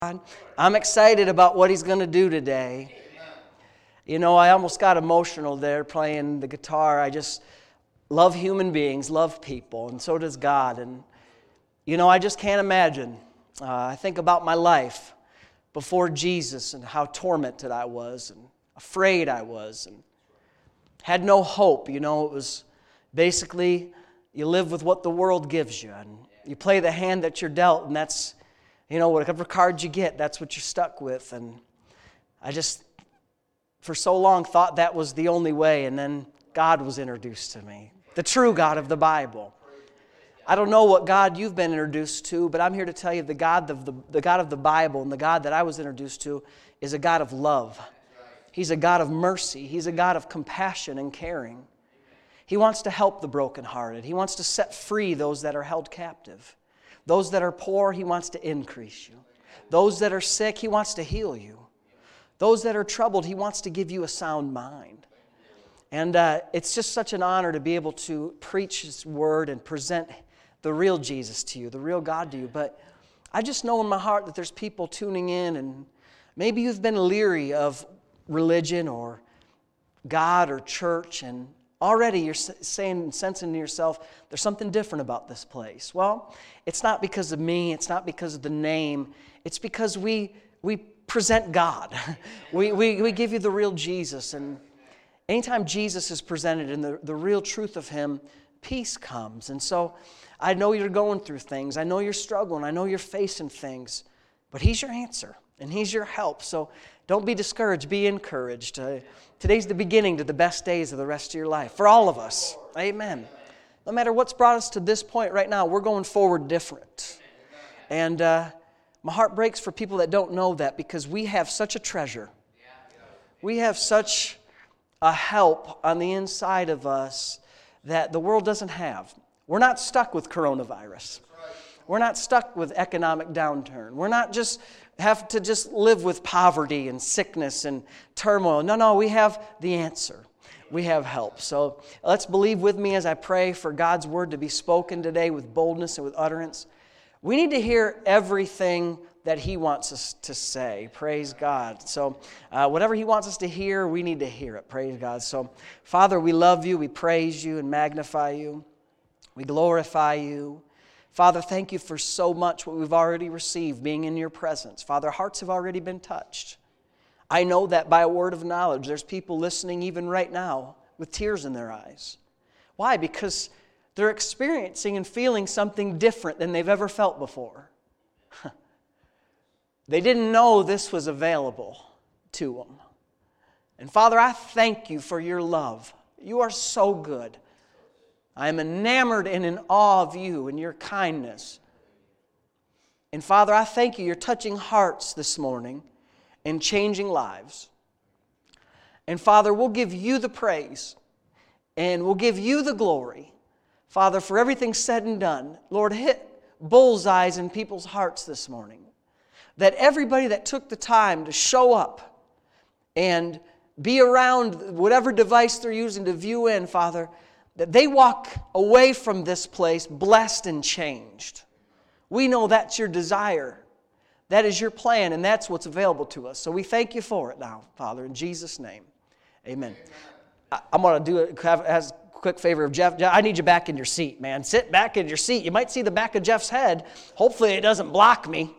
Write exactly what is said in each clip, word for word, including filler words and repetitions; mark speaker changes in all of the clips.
Speaker 1: I'm excited about what He's going to do today. You know, I almost got emotional there playing the guitar. I just love human beings, love people, and so does God. And, you know, I just can't imagine. Uh, I think about my life before Jesus and how tormented I was and afraid I was and had no hope. You know, it was basically you live with what the world gives you and you play the hand that you're dealt, and that's, you know, whatever card you get, that's what you're stuck with. And I just, for so long, thought that was the only way. And then God was introduced to me, the true God of the Bible. I don't know what God you've been introduced to, but I'm here to tell you the God of the, the God of the Bible and the God that I was introduced to is a God of love. He's a God of mercy. He's a God of compassion and caring. He wants to help the brokenhearted. He wants to set free those that are held captive. Those that are poor, He wants to increase you. Those that are sick, He wants to heal you. Those that are troubled, He wants to give you a sound mind. And uh, it's just such an honor to be able to preach His Word and present the real Jesus to you, the real God to you. But I just know in my heart that there's people tuning in, and maybe you've been leery of religion or God or church, and already you're saying, sensing to yourself, there's something different about this place. Well, it's not because of me. It's not because of the name. It's because we we present God. we, we, we give you the real Jesus. And anytime Jesus is presented and the, the real truth of Him, peace comes. And so I know you're going through things. I know you're struggling. I know you're facing things. But He's your answer, and He's your help. So don't be discouraged. Be encouraged. Uh, today's the beginning to the best days of the rest of your life. For all of us. Amen. No matter what's brought us to this point right now, we're going forward different. And uh, my heart breaks for people that don't know that, because we have such a treasure. We have such a help on the inside of us that the world doesn't have. We're not stuck with coronavirus. We're not stuck with economic downturn. We're not just have to just live with poverty and sickness and turmoil. No, no, we have the answer. We have help. So let's believe with me as I pray for God's Word to be spoken today with boldness and with utterance. We need to hear everything that He wants us to say. Praise God. So uh, whatever He wants us to hear, we need to hear it. Praise God. So Father, we love You. We praise You and magnify You. We glorify You. Father, thank You for so much what we've already received being in Your presence. Father, hearts have already been touched. I know that by a word of knowledge. There's people listening even right now with tears in their eyes. Why? Because they're experiencing and feeling something different than they've ever felt before. They didn't know this was available to them. And Father, I thank You for Your love. You are so good. I am enamored and in awe of You and Your kindness. And Father, I thank You. You're touching hearts this morning and changing lives. And Father, we'll give You the praise and we'll give You the glory. Father, for everything said and done, Lord, hit bullseyes in people's hearts this morning. That everybody that took the time to show up and be around whatever device they're using to view in, Father, that they walk away from this place blessed and changed. We know that's Your desire. That is Your plan, and that's what's available to us. So we thank You for it now, Father, in Jesus' name. Amen. I, I'm going to do it as a quick favor of Jeff. Jeff, I need you back in your seat, man. Sit back in your seat. You might see the back of Jeff's head. Hopefully it doesn't block me.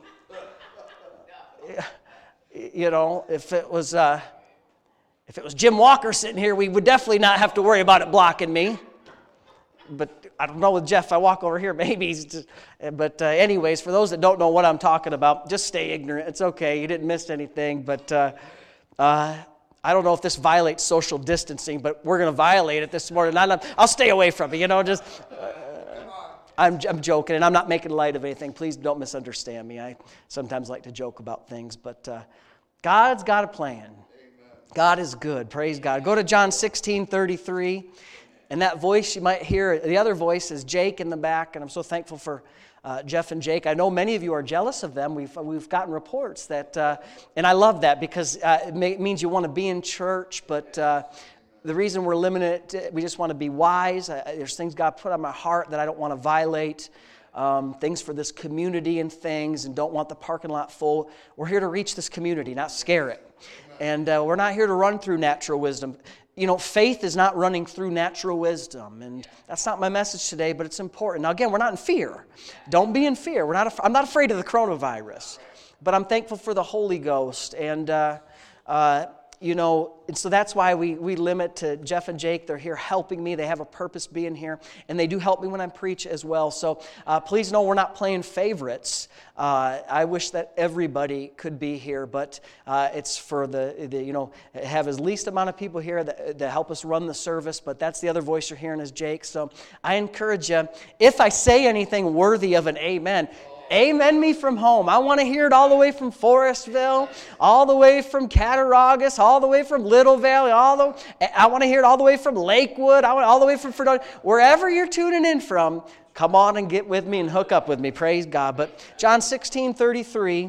Speaker 1: You know, if it was... Uh, If it was Jim Walker sitting here, we would definitely not have to worry about it blocking me. But I don't know with Jeff, I walk over here, maybe he's just, but uh, anyways, for those that don't know what I'm talking about, just stay ignorant. It's okay. You didn't miss anything. But uh, uh, I don't know if this violates social distancing, but we're going to violate it this morning. I'm, I'll stay away from it, you know, just... Uh, I'm, I'm joking, and I'm not making light of anything. Please don't misunderstand me. I sometimes like to joke about things, but uh, God's got a plan. God is good. Praise God. Go to John sixteen thirty-three. And that voice you might hear, the other voice is Jake in the back. And I'm so thankful for uh, Jeff and Jake. I know many of you are jealous of them. We've we've gotten reports that, uh, and I love that because uh, it, may, it means you want to be in church. But uh, the reason we're limited, we just want to be wise. Uh, there's things God put on my heart that I don't want to violate. um, things for this community and things, and don't want the parking lot full. We're here to reach this community, not scare it. And uh, we're not here to run through natural wisdom. You know, faith is not running through natural wisdom, and that's not my message today, but it's important. Now, again, we're not in fear. Don't be in fear. We're not. Af- I'm not afraid of the coronavirus, but I'm thankful for the Holy Ghost, and uh, uh, you know, and so that's why we we limit to Jeff and Jake. They're here helping me. They have a purpose being here, and they do help me when I preach as well. So uh, please know we're not playing favorites. Uh, I wish that everybody could be here, but uh, it's for the, the, you know, have as least amount of people here that, that help us run the service, but that's the other voice you're hearing is Jake. So I encourage you, if I say anything worthy of an amen, amen me from home. I want to hear it all the way from Forestville, all the way from Cattaraugus, all the way from Little Valley, all the, I want to hear it all the way from Lakewood, I want all the way from Fredonia, wherever you're tuning in from. Come on and get with me and hook up with me. Praise God. But John sixteen thirty-three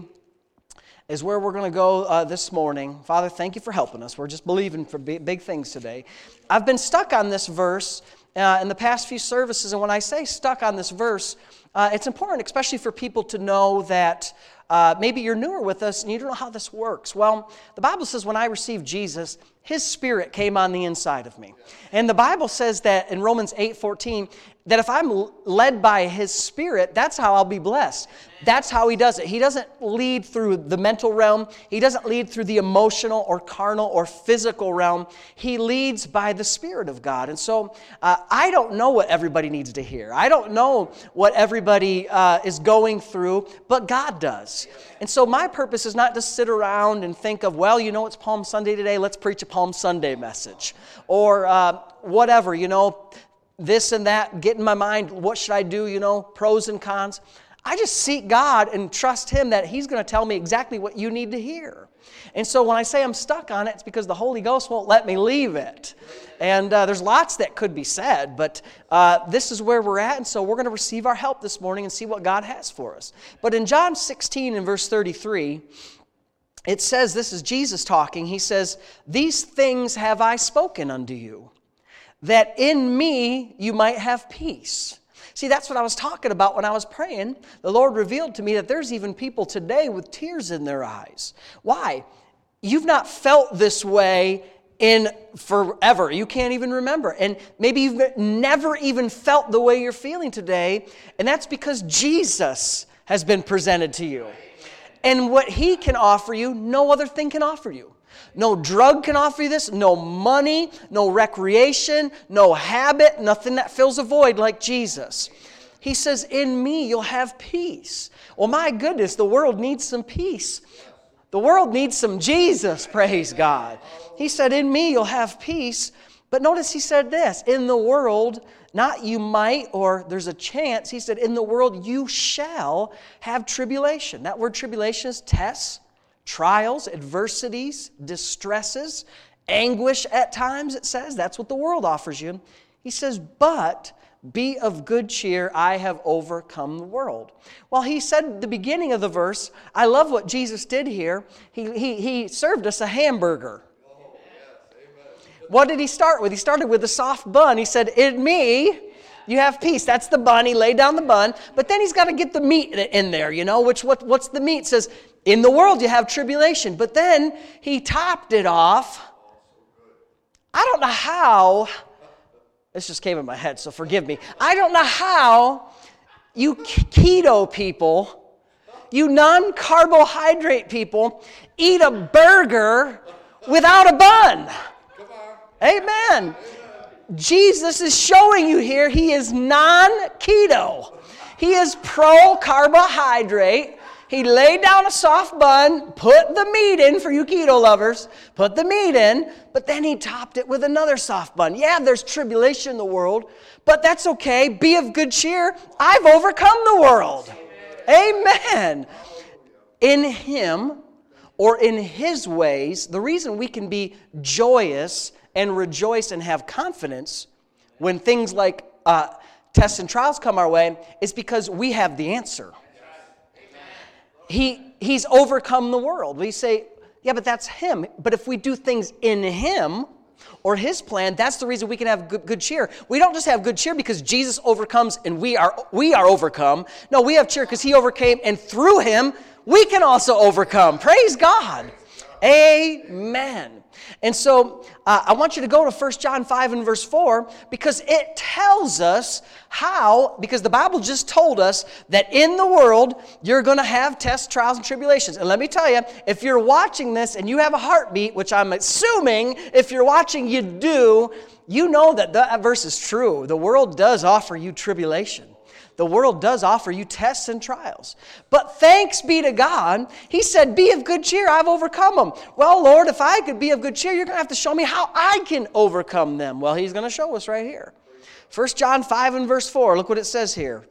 Speaker 1: is where we're going to go uh, this morning. Father, thank you for helping us. We're just believing for big, big things today. I've been stuck on this verse uh, in the past few services, and when I say stuck on this verse, uh, it's important, especially for people to know that uh, maybe you're newer with us and you don't know how this works. Well, the Bible says when I received Jesus, His Spirit came on the inside of me. And the Bible says that in Romans eight fourteen, that if I'm led by His Spirit, that's how I'll be blessed. That's how He does it. He doesn't lead through the mental realm. He doesn't lead through the emotional or carnal or physical realm. He leads by the Spirit of God. And so uh, I don't know what everybody needs to hear. I don't know what everybody uh, is going through, but God does. And so my purpose is not to sit around and think of, well, you know, it's Palm Sunday today. Let's preach a Palm Sunday message. Or uh, whatever, you know, this and that, get in my mind, what should I do, you know, pros and cons. I just seek God and trust Him that He's going to tell me exactly what you need to hear. And so when I say I'm stuck on it, it's because the Holy Ghost won't let me leave it. And uh, there's lots that could be said, but uh, this is where we're at, and so we're going to receive our help this morning and see what God has for us. But in John sixteen and verse thirty-three, it says, this is Jesus talking, He says, "These things have I spoken unto you, that in me you might have peace." See, that's what I was talking about when I was praying. The Lord revealed to me that there's even people today with tears in their eyes. Why? You've not felt this way in forever. You can't even remember. And maybe you've never even felt the way you're feeling today. And that's because Jesus has been presented to you. And what He can offer you, no other thing can offer you. No drug can offer you this, no money, no recreation, no habit, nothing that fills a void like Jesus. He says, in me you'll have peace. Well, my goodness, the world needs some peace. The world needs some Jesus, praise God. He said, in me you'll have peace. But notice He said this, in the world, not you might or there's a chance. He said, in the world you shall have tribulation. That word tribulation is tests, trials, adversities, distresses, anguish at times, it says. That's what the world offers you. He says, but be of good cheer, I have overcome the world. Well, He said at the beginning of the verse, I love what Jesus did here. He, he, he served us a hamburger. What did He start with? He started with a soft bun. He said, in me you have peace. That's the bun. He laid down the bun. But then He's got to get the meat in there, you know, which what, what's the meat? It says, in the world you have tribulation. But then He topped it off. I don't know how, this just came in my head, so forgive me. I don't know how you keto people, you non-carbohydrate people, eat a burger without a bun. Amen. Jesus is showing you here He is non-keto. He is pro-carbohydrate. He laid down a soft bun, put the meat in for you keto lovers, put the meat in, but then He topped it with another soft bun. Yeah, there's tribulation in the world, but that's okay. Be of good cheer. I've overcome the world. Amen. Amen. In Him, or in His ways, the reason we can be joyous and rejoice and have confidence when things like uh, tests and trials come our way is because we have the answer. He, he's overcome the world. We say, yeah, but that's Him. But if we do things in Him, or His plan, that's the reason we can have good, good cheer. We don't just have good cheer because Jesus overcomes and we are we are overcome. No, we have cheer because He overcame, and through Him, we can also overcome. Praise God. Amen. And so uh, I want you to go to First John five and verse four, because it tells us how, because the Bible just told us that in the world you're going to have tests, trials, and tribulations. And let me tell you, if you're watching this and you have a heartbeat, which I'm assuming if you're watching you do, you know that that verse is true. The world does offer you tribulation. The world does offer you tests and trials. But thanks be to God, He said, be of good cheer, I've overcome them. Well, Lord, if I could be of good cheer, you're going to have to show me how I can overcome them. Well, He's going to show us right here. First John five and verse four, look what it says here.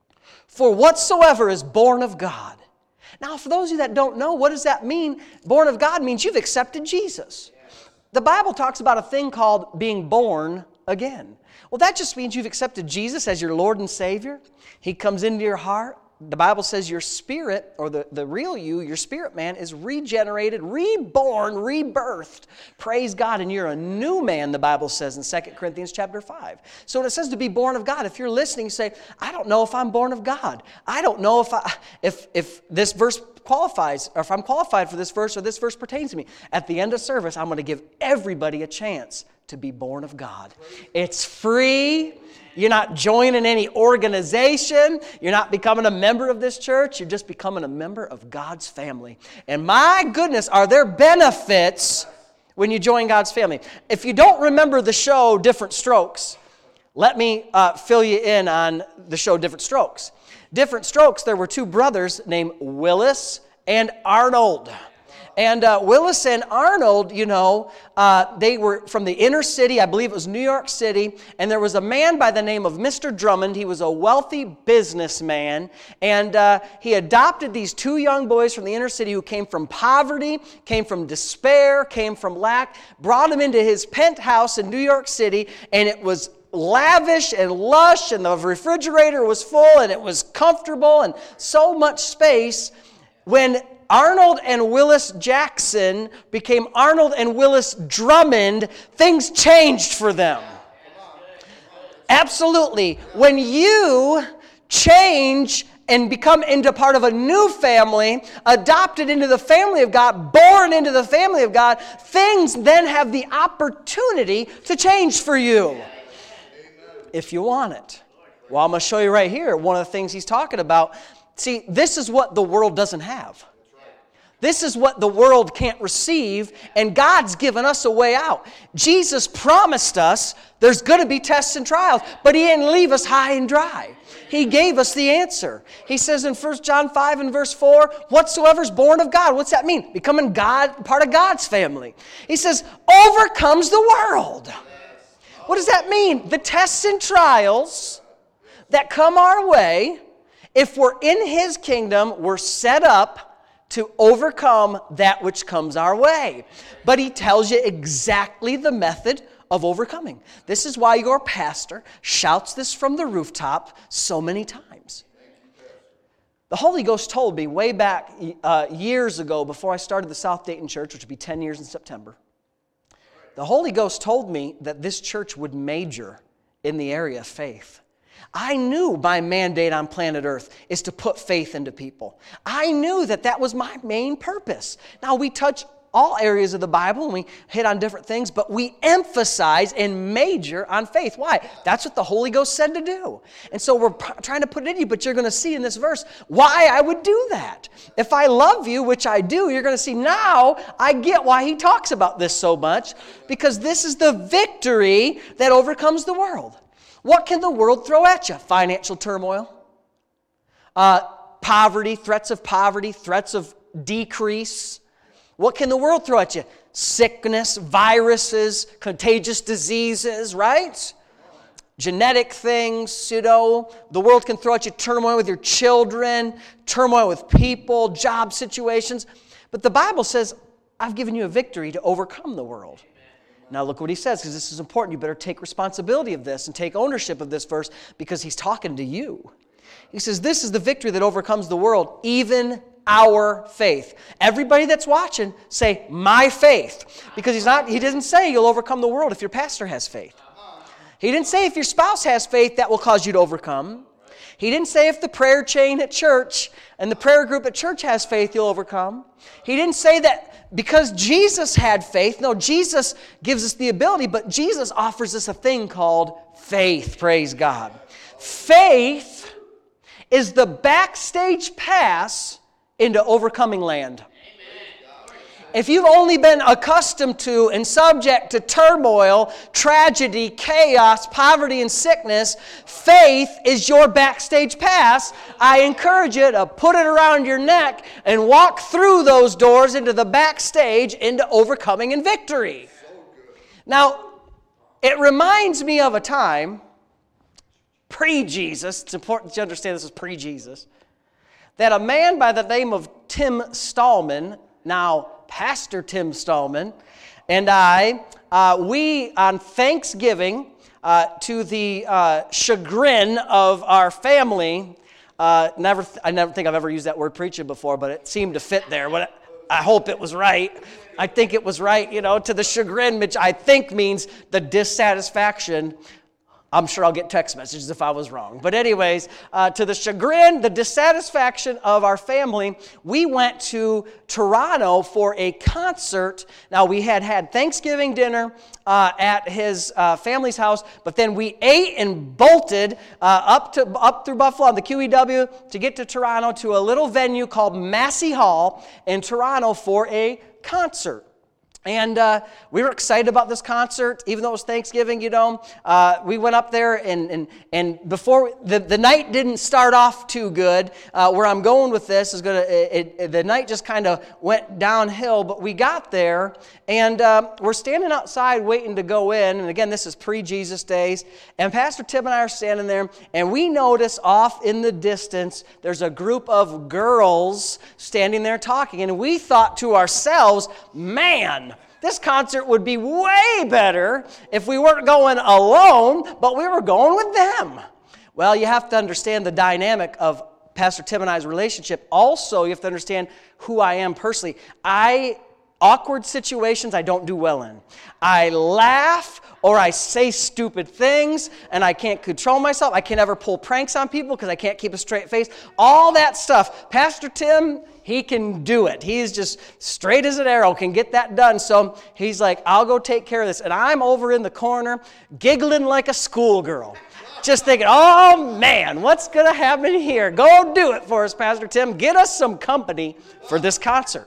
Speaker 1: For whatsoever is born of God. Now, for those of you that don't know, what does that mean? Born of God means you've accepted Jesus. The Bible talks about a thing called being born again. Well, that just means you've accepted Jesus as your Lord and Savior. He comes into your heart. The Bible says your spirit, or the, the real you, your spirit man, is regenerated, reborn, rebirthed. Praise God, and you're a new man, the Bible says in Second Corinthians chapter five. So when it says to be born of God, if you're listening, you say, I don't know if I'm born of God. I don't know if I, if if this verse qualifies, or if I'm qualified for this verse, or this verse pertains to me. At the end of service, I'm going to give everybody a chance to be born of God. It's free. You're not joining any organization. You're not becoming a member of this church. You're just becoming a member of God's family. And my goodness, are there benefits when you join God's family? If you don't remember the show Different Strokes, let me uh, fill you in on the show Different Strokes. Different Strokes, there were two brothers named Willis and Arnold. And uh, Willis and Arnold, you know, uh, they were from the inner city. I believe it was New York City. And there was a man by the name of Mister Drummond. He was a wealthy businessman. And uh, he adopted these two young boys from the inner city who came from poverty, came from despair, came from lack, brought them into his penthouse in New York City. And it was lavish and lush, and the refrigerator was full, and it was comfortable, and so much space. When Arnold and Willis Jackson became Arnold and Willis Drummond, things changed for them. Absolutely. When you change and become into part of a new family, adopted into the family of God, born into the family of God, things then have the opportunity to change for you. If you want it. Well, I'm going to show you right here one of the things he's talking about. See, this is what the world doesn't have. This is what the world can't receive, and God's given us a way out. Jesus promised us there's going to be tests and trials, but He didn't leave us high and dry. He gave us the answer. He says in First John five and verse four, whatsoever is born of God. What's that mean? Becoming God, part of God's family. He says, overcomes the world. What does that mean? The tests and trials that come our way, if we're in His kingdom, we're set up to overcome that which comes our way. But He tells you exactly the method of overcoming. This is why your pastor shouts this from the rooftop so many times. The Holy Ghost told me way back uh, years ago, before I started the South Dayton Church, which will be ten years in September, the Holy Ghost told me that this church would major in the area of faith. I knew my mandate on planet Earth is to put faith into people. I knew that that was my main purpose. Now, we touch all areas of the Bible and we hit on different things, but we emphasize and major on faith. Why? That's what the Holy Ghost said to do. And so we're p- trying to put it in you, but you're going to see in this verse why I would do that. If I love you, which I do, you're going to see now I get why he talks about this so much, because this is the victory that overcomes the world. What can the world throw at you? Financial turmoil, uh, poverty, threats of poverty, threats of decrease. What can the world throw at you? Sickness, viruses, contagious diseases, right? Genetic things, you know. The world can throw at you turmoil with your children, turmoil with people, job situations. But the Bible says, I've given you a victory to overcome the world. Now look what he says, because this is important. You better take responsibility of this and take ownership of this verse, because he's talking to you. He says, this is the victory that overcomes the world, even our faith. Everybody that's watching, say, my faith. Because he's not, he doesn't say you'll overcome the world if your pastor has faith. He didn't say if your spouse has faith, that will cause you to overcome. He didn't say if the prayer chain at church and the prayer group at church has faith, you'll overcome. He didn't say that because Jesus had faith. No, Jesus gives us the ability, but Jesus offers us a thing called faith, praise God. Faith is the backstage pass into overcoming land. If you've only been accustomed to and subject to turmoil, tragedy, chaos, poverty, and sickness, faith is your backstage pass. I encourage you to put it around your neck and walk through those doors into the backstage into overcoming and victory. Now, it reminds me of a time, pre-Jesus, it's important to understand this is pre-Jesus, that a man by the name of Tim Stallman, now Pastor Tim Stallman, and I, uh, we on Thanksgiving, uh, to the uh, chagrin of our family, uh, never, th- I never think I've ever used that word preaching before, but it seemed to fit there. But I hope it was right. I think it was right, you know, to the chagrin, which I think means the dissatisfaction. I'm sure I'll get text messages if I was wrong. But anyways, uh, to the chagrin, the dissatisfaction of our family, we went to Toronto for a concert. Now, we had had Thanksgiving dinner uh, at his uh, family's house, but then we ate and bolted uh, up to up through Buffalo on the Q E W to get to Toronto to a little venue called Massey Hall in Toronto for a concert. And uh, we were excited about this concert, even though it was Thanksgiving, you know. Uh, we went up there, and and and before, the, the night didn't start off too good. Uh, where I'm going with this is going to, the night just kind of went downhill, but we got there, and uh, we're standing outside waiting to go in, and again, this is pre-Jesus days, and Pastor Tim and I are standing there, and we notice off in the distance, there's a group of girls standing there talking, and we thought to ourselves, man, this concert would be way better if we weren't going alone, but we were going with them. Well, you have to understand the dynamic of Pastor Tim and I's relationship. Also, you have to understand who I am personally. I, awkward situations I don't do well in. I laugh or I say stupid things and I can't control myself. I can't ever pull pranks on people because I can't keep a straight face. All that stuff. Pastor Tim, he can do it. He's just straight as an arrow, can get that done. So he's like, I'll go take care of this. And I'm over in the corner giggling like a schoolgirl. Just thinking, oh man, what's going to happen here? Go do it for us, Pastor Tim. Get us some company for this concert.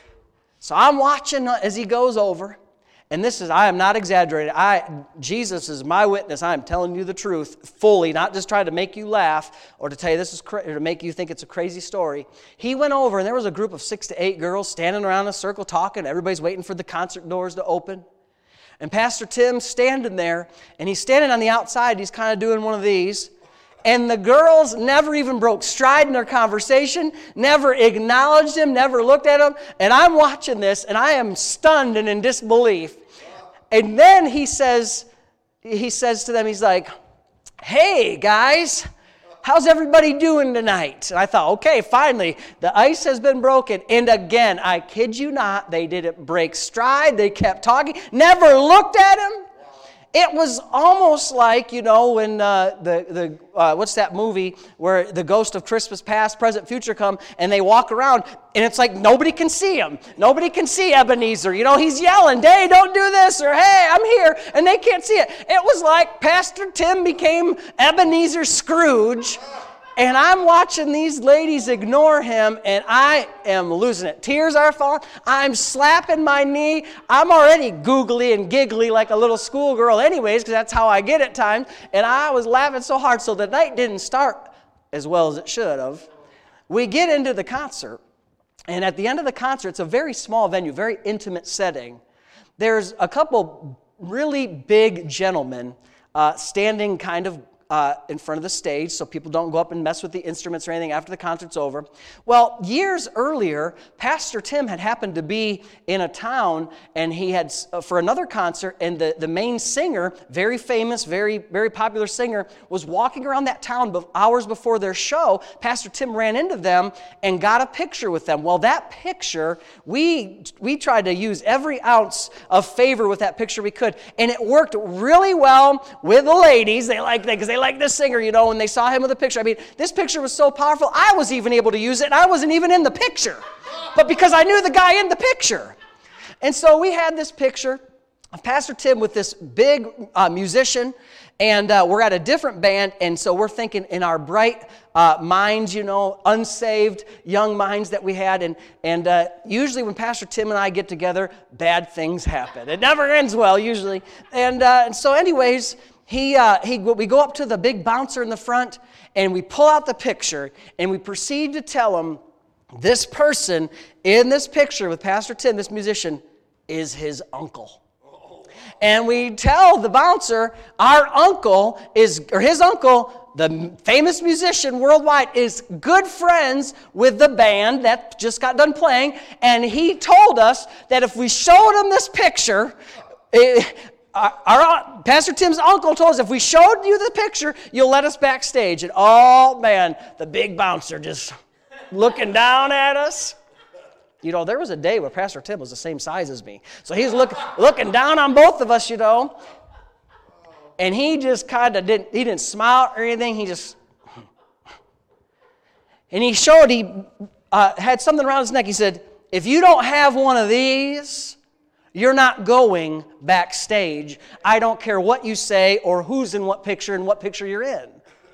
Speaker 1: So I'm watching as he goes over. And this is, I am not exaggerating. I, Jesus is my witness. I am telling you the truth fully, not just trying to make you laugh or to tell you this is cra- or to make you think it's a crazy story. He went over, and there was a group of six to eight girls standing around in a circle talking. Everybody's waiting for the concert doors to open. And Pastor Tim's standing there, and he's standing on the outside. He's kind of doing one of these. And the girls never even broke stride in their conversation, never acknowledged him, never looked at him. And I'm watching this, and I am stunned and in disbelief. And then he says, he says to them, he's like, hey, guys, how's everybody doing tonight? And I thought, okay, finally, the ice has been broken. And again, I kid you not, they didn't break stride. They kept talking, never looked at him. It was almost like, you know, when uh, the, the uh, what's that movie where the ghost of Christmas past, present, future come, and they walk around, and it's like nobody can see him. Nobody can see Ebenezer. You know, he's yelling, hey, don't do this, or hey, I'm here, and they can't see it. It was like Pastor Tim became Ebenezer Scrooge, and I'm watching these ladies ignore him, and I am losing it. Tears are falling. I'm slapping my knee. I'm already googly and giggly like a little schoolgirl anyways, because that's how I get at times. And I was laughing so hard, so the night didn't start as well as it should have. We get into the concert, and at the end of the concert, it's a very small venue, very intimate setting. There's a couple really big gentlemen uh, standing kind of uh, in front of the stage so people don't go up and mess with the instruments or anything after the concert's over. Well, years earlier, Pastor Tim had happened to be in a town, and he had, uh, for another concert, and the, the main singer, very famous, very, very popular singer, was walking around that town hours before their show. Pastor Tim ran into them and got a picture with them. Well, that picture, we, we tried to use every ounce of favor with that picture we could, and it worked really well with the ladies. They liked that because they liked this singer, you know, and they saw him with the picture. I mean, this picture was so powerful, I was even able to use it, and I wasn't even in the picture, but because I knew the guy in the picture. And so we had this picture of Pastor Tim with this big uh, musician, and uh, we're at a different band, and so we're thinking in our bright uh, minds, you know, unsaved young minds that we had, and and uh, usually when Pastor Tim and I get together, bad things happen. It never ends well, usually. And, uh, and so anyways, he uh, he we go up to the big bouncer in the front, and we pull out the picture, and we proceed to tell him, this person in this picture with Pastor Tim, this musician, is his uncle. And we tell the bouncer, our uncle is, or his uncle, the famous musician worldwide, is good friends with the band that just got done playing. And he told us that if we showed him this picture, it, our, our Pastor Tim's uncle told us, if we showed you the picture, you'll let us backstage. And oh man, the big bouncer just looking down at us. You know, there was a day where Pastor Tim was the same size as me. So he's look, looking down on both of us, you know. And he just kind of didn't, he didn't smile or anything. He just, and he showed, he uh, had something around his neck. He said, if you don't have one of these, you're not going backstage. I don't care what you say or who's in what picture and what picture you're in.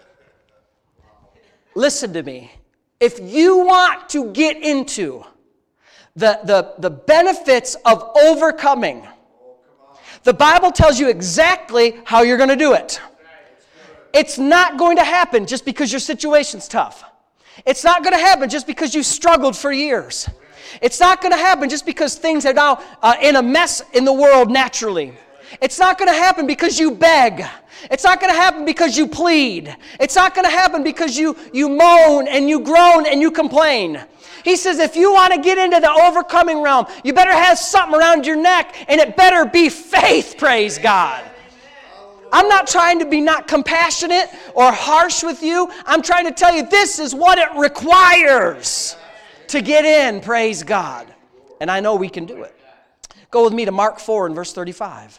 Speaker 1: Listen to me. If you want to get into The, the, the benefits of overcoming, the Bible tells you exactly how you're going to do it. It's not going to happen just because your situation's tough. It's not going to happen just because you've struggled for years. It's not going to happen just because things are now uh, in a mess in the world naturally. It's not going to happen because you beg. It's not going to happen because you plead. It's not going to happen because you, you moan and you groan and you complain. He says if you want to get into the overcoming realm, you better have something around your neck, and it better be faith, praise God. I'm not trying to be not compassionate or harsh with you. I'm trying to tell you this is what it requires to get in, praise God. And I know we can do it. Go with me to Mark four and verse thirty-five.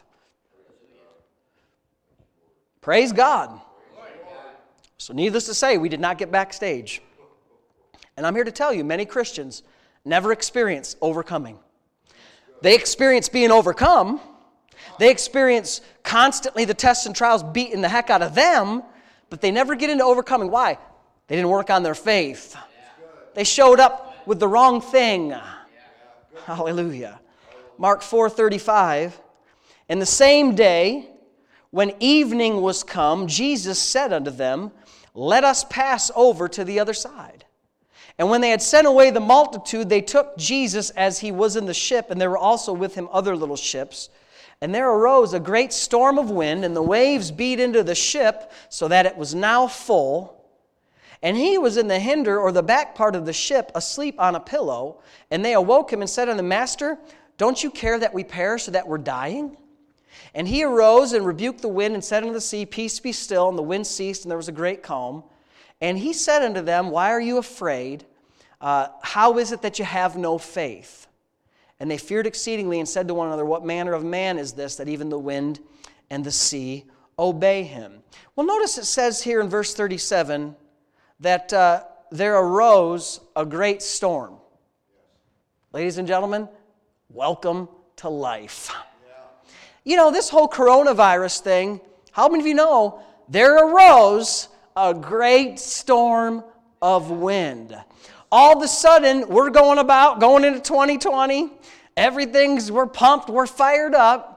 Speaker 1: Praise God. So needless to say, we did not get backstage. And I'm here to tell you, many Christians never experience overcoming. They experience being overcome. They experience constantly the tests and trials beating the heck out of them, but they never get into overcoming. Why? They didn't work on their faith. They showed up with the wrong thing. Hallelujah. Mark four thirty-five. And the same day, when evening was come, Jesus said unto them, let us pass over to the other side. And when they had sent away the multitude, they took Jesus as he was in the ship, and there were also with him other little ships. And there arose a great storm of wind, and the waves beat into the ship, so that it was now full. And he was in the hinder, or the back part of the ship, asleep on a pillow. And they awoke him and said unto him, Master, don't you care that we perish, or that we're dying? And he arose and rebuked the wind and said unto the sea, Peace, be still. And the wind ceased, and there was a great calm. And he said unto them, Why are you afraid? Uh, how is it that you have no faith? And they feared exceedingly and said to one another, What manner of man is this, that even the wind and the sea obey him? Well, notice it says here in verse thirty-seven that uh, there arose a great storm. Ladies and gentlemen, welcome to life. You know, this whole coronavirus thing, how many of you know there arose a great storm of wind? All of a sudden, we're going about, going into twenty twenty. Everything's, we're pumped, we're fired up.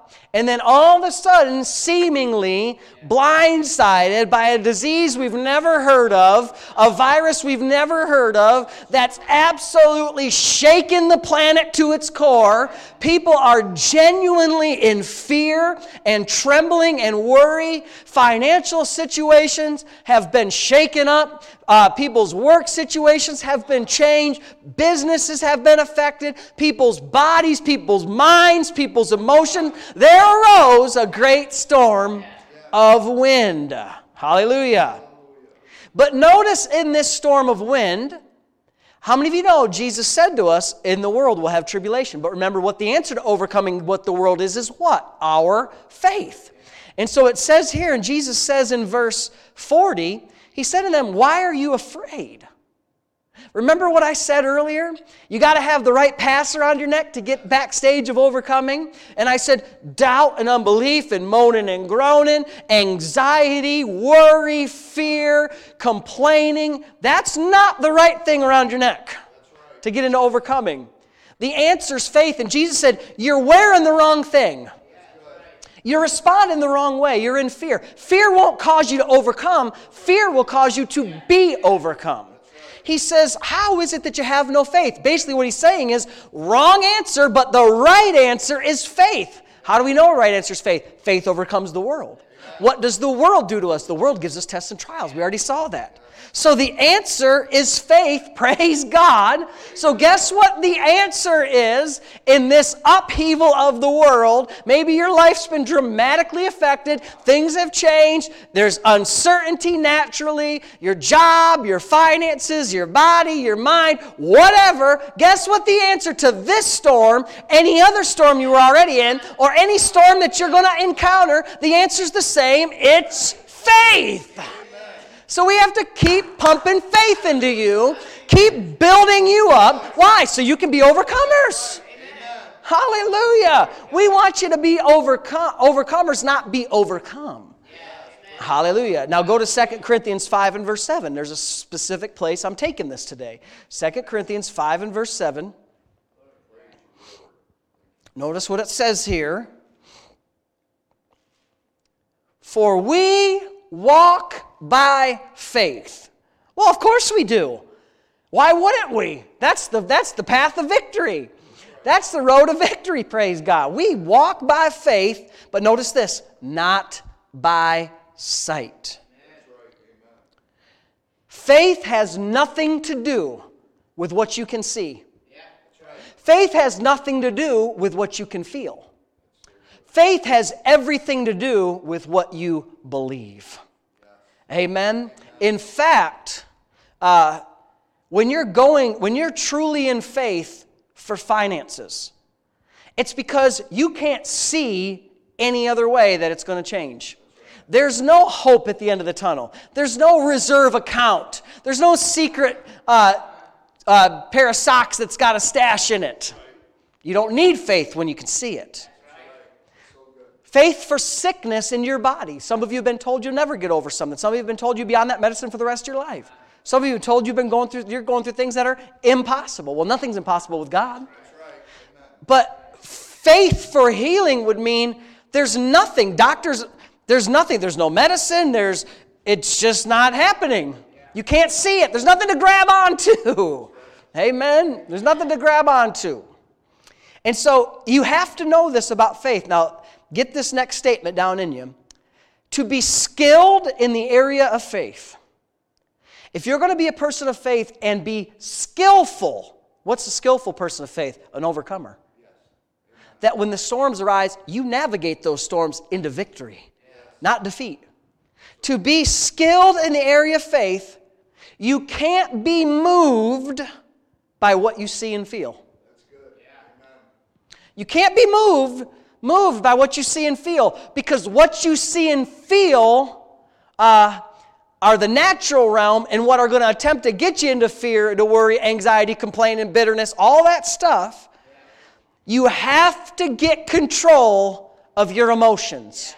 Speaker 1: And then all of a sudden, seemingly blindsided by a disease we've never heard of, a virus we've never heard of, that's absolutely shaken the planet to its core. People are genuinely in fear and trembling and worry. Financial situations have been shaken up. Uh, people's work situations have been changed. Businesses have been affected. People's bodies, people's minds, people's emotions. There arose a great storm of wind. Hallelujah. But notice in this storm of wind, how many of you know Jesus said to us, in the world we'll have tribulation. But remember, what the answer to overcoming what the world is, is what? Our faith. And so it says here, and Jesus says in verse forty, He said to them, why are you afraid? Remember what I said earlier? You got to have the right pass around your neck to get backstage of overcoming. And I said doubt and unbelief and moaning and groaning, anxiety, worry, fear, complaining. That's not the right thing around your neck to get into overcoming. The answer's faith. And Jesus said, you're wearing the wrong thing. You're responding the wrong way. You're in fear. Fear won't cause you to overcome. Fear will cause you to be overcome. He says, how is it that you have no faith? Basically what he's saying is, wrong answer, but the right answer is faith. How do we know the right answer is faith? Faith overcomes the world. What does the world do to us? The world gives us tests and trials. We already saw that. So the answer is faith. Praise God. So guess what the answer is in this upheaval of the world? Maybe your life's been dramatically affected. Things have changed. There's uncertainty naturally. Your job, your finances, your body, your mind, whatever. Guess what the answer to this storm, any other storm you were already in, or any storm that you're going to encounter, the answer's the same. It's faith. So we have to keep pumping faith into you, keep building you up. Why? So you can be overcomers. Amen. Hallelujah. We want you to be overcome, overcomers, not be overcome. Yes. Hallelujah. Now go to Second Corinthians five and verse seven. There's a specific place I'm taking this today. Second Corinthians five and verse seven. Notice what it says here. For we walk by faith. Well, of course we do. Why wouldn't we? That's the, that's the path of victory. That's the road of victory, praise God. We walk by faith, but notice this, not by sight. Faith has nothing to do with what you can see. Faith has nothing to do with what you can feel. Faith has everything to do with what you believe. Amen. In fact, uh, when you're going, when you're truly in faith for finances, it's because you can't see any other way that it's going to change. There's no hope at the end of the tunnel. There's no reserve account. There's no secret uh, uh, pair of socks that's got a stash in it. You don't need faith when you can see it. Faith for sickness in your body. Some of you have been told you'll never get over something. Some of you have been told you'll be on that medicine for the rest of your life. Some of you have told you've been going through, you're going through things that are impossible. Well, nothing's impossible with God. But faith for healing would mean there's nothing. Doctors, there's nothing. There's no medicine. There's, it's just not happening. You can't see it. There's nothing to grab onto. Amen. There's nothing to grab onto. And so you have to know this about faith. Now, get this next statement down in you. To be skilled in the area of faith. If you're going to be a person of faith and be skillful, what's a skillful person of faith? An overcomer. Yes. That when the storms arise, you navigate those storms into victory, yes, not defeat. To be skilled in the area of faith, you can't be moved by what you see and feel. That's good. Yeah. You can't be moved moved by what you see and feel, because what you see and feel uh, are the natural realm and what are going to attempt to get you into fear, to worry, anxiety, complaining, bitterness, all that stuff. You have to get control of your emotions.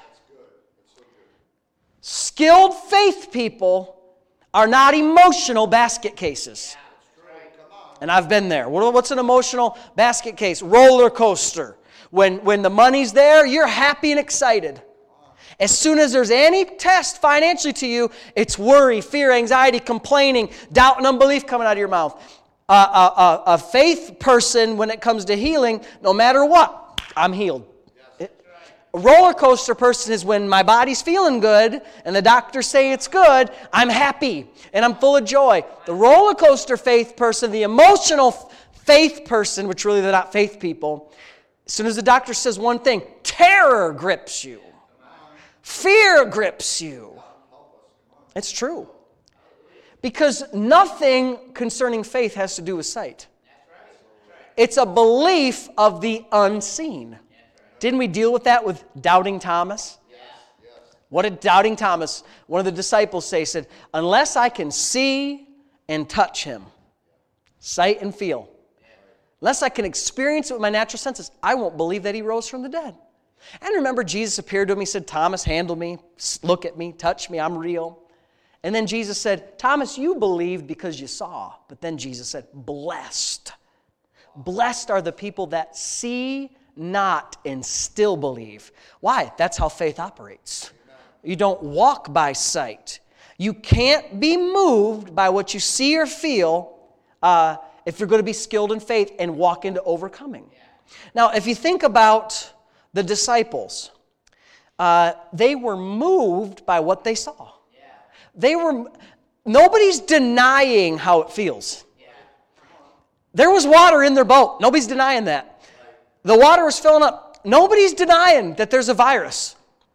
Speaker 1: Skilled faith people are not emotional basket cases. And I've been there. What's an emotional basket case? Roller coaster. When, when the money's there, you're happy and excited. As soon as there's any test financially to you, it's worry, fear, anxiety, complaining, doubt, and unbelief coming out of your mouth. Uh, a, a, a faith person, when it comes to healing, no matter what, I'm healed. It, a roller coaster person is when my body's feeling good and the doctors say it's good, I'm happy and I'm full of joy. The roller coaster faith person, the emotional faith person, which really they're not faith people, as soon as the doctor says one thing, terror grips you. Fear grips you. It's true. Because nothing concerning faith has to do with sight. It's a belief of the unseen. Didn't we deal with that with doubting Thomas? What did doubting Thomas, one of the disciples say? He said, unless I can see and touch him, sight and feel, unless I can experience it with my natural senses, I won't believe that he rose from the dead. And remember, Jesus appeared to him. He said, Thomas, handle me, look at me, touch me, I'm real. And then Jesus said, Thomas, you believed because you saw. But then Jesus said, blessed. Blessed are the people that see not and still believe. Why? That's how faith operates. You don't walk by sight. You can't be moved by what you see or feel uh, if you're going to be skilled in faith and walk into overcoming. Now, if you think about the disciples, uh, they were moved by what they saw. They were, nobody's denying how it feels. There was water in their boat. Nobody's denying that. The water was filling up. Nobody's denying that there's a virus.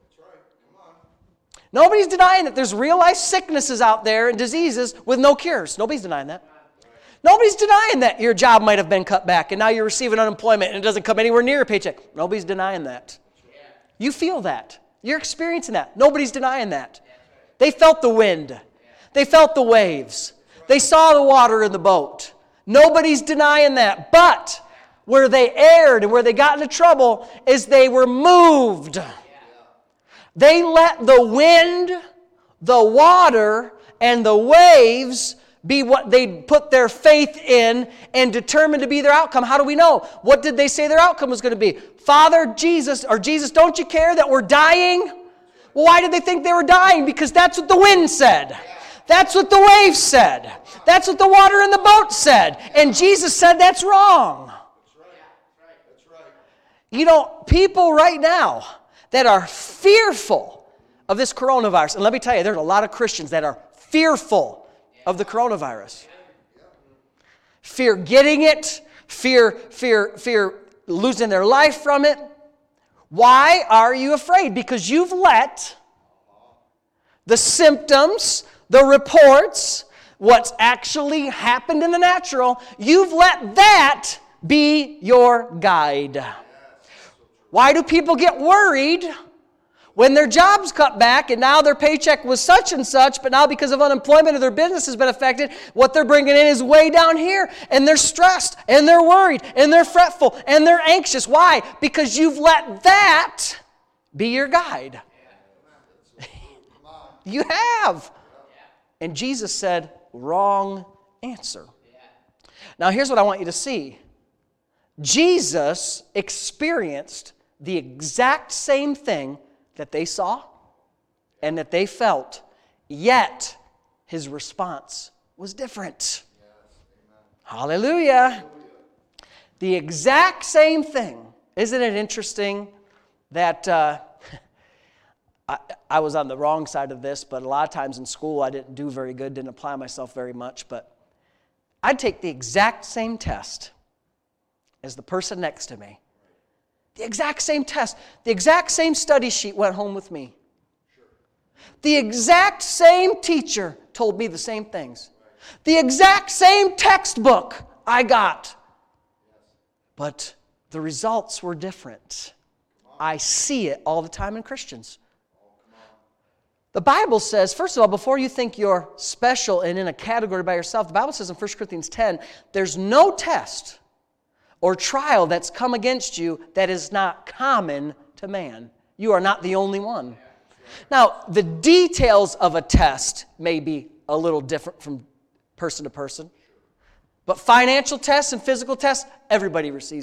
Speaker 1: Nobody's denying that there's real life sicknesses out there and diseases with no cures. Nobody's denying that. Nobody's denying that your job might have been cut back and now you're receiving unemployment and it doesn't come anywhere near a paycheck. Nobody's denying that. You feel that. You're experiencing that. Nobody's denying that. They felt the wind. They felt the waves. They saw the water in the boat. Nobody's denying that. But where they erred and where they got into trouble is they were moved. They let the wind, the water, and the waves be what they put their faith in and determined to be their outcome. How do we know? What did they say their outcome was going to be? Father, Jesus, or Jesus, don't you care that we're dying? Well, why did they think they were dying? Because that's what the wind said. That's what the waves said. That's what the water in the boat said. And Jesus said that's wrong. You know, people right now that are fearful of this coronavirus, and let me tell you, there's a lot of Christians that are fearful of the coronavirus. Fear getting it, fear, fear, fear losing their life from it. Why are you afraid? Because you've let the symptoms, the reports, what's actually happened in the natural, you've let that be your guide. Why do people get worried when their job's cut back and now their paycheck was such and such, but now because of unemployment or their business has been affected, what they're bringing in is way down here, and they're stressed, and they're worried, and they're fretful, and they're anxious. Why? Because you've let that be your guide. You have. And Jesus said, wrong answer. Now here's what I want you to see. Jesus experienced the exact same thing that they saw and that they felt, yet his response was different. Yes, hallelujah. The exact same thing. Isn't it interesting that uh, I, I was on the wrong side of this, but a lot of times in school I didn't do very good, didn't apply myself very much, but I'd take the exact same test as the person next to me. The exact same test. The exact same study sheet went home with me. The exact same teacher told me the same things. The exact same textbook I got. But the results were different. I see it all the time in Christians. The Bible says, first of all, before you think you're special and in a category by yourself, the Bible says in First Corinthians ten, there's no test or trial that's come against you that is not common to man. You are not the only one. Now, the details of a test may be a little different from person to person. But financial tests and physical tests, everybody receives them.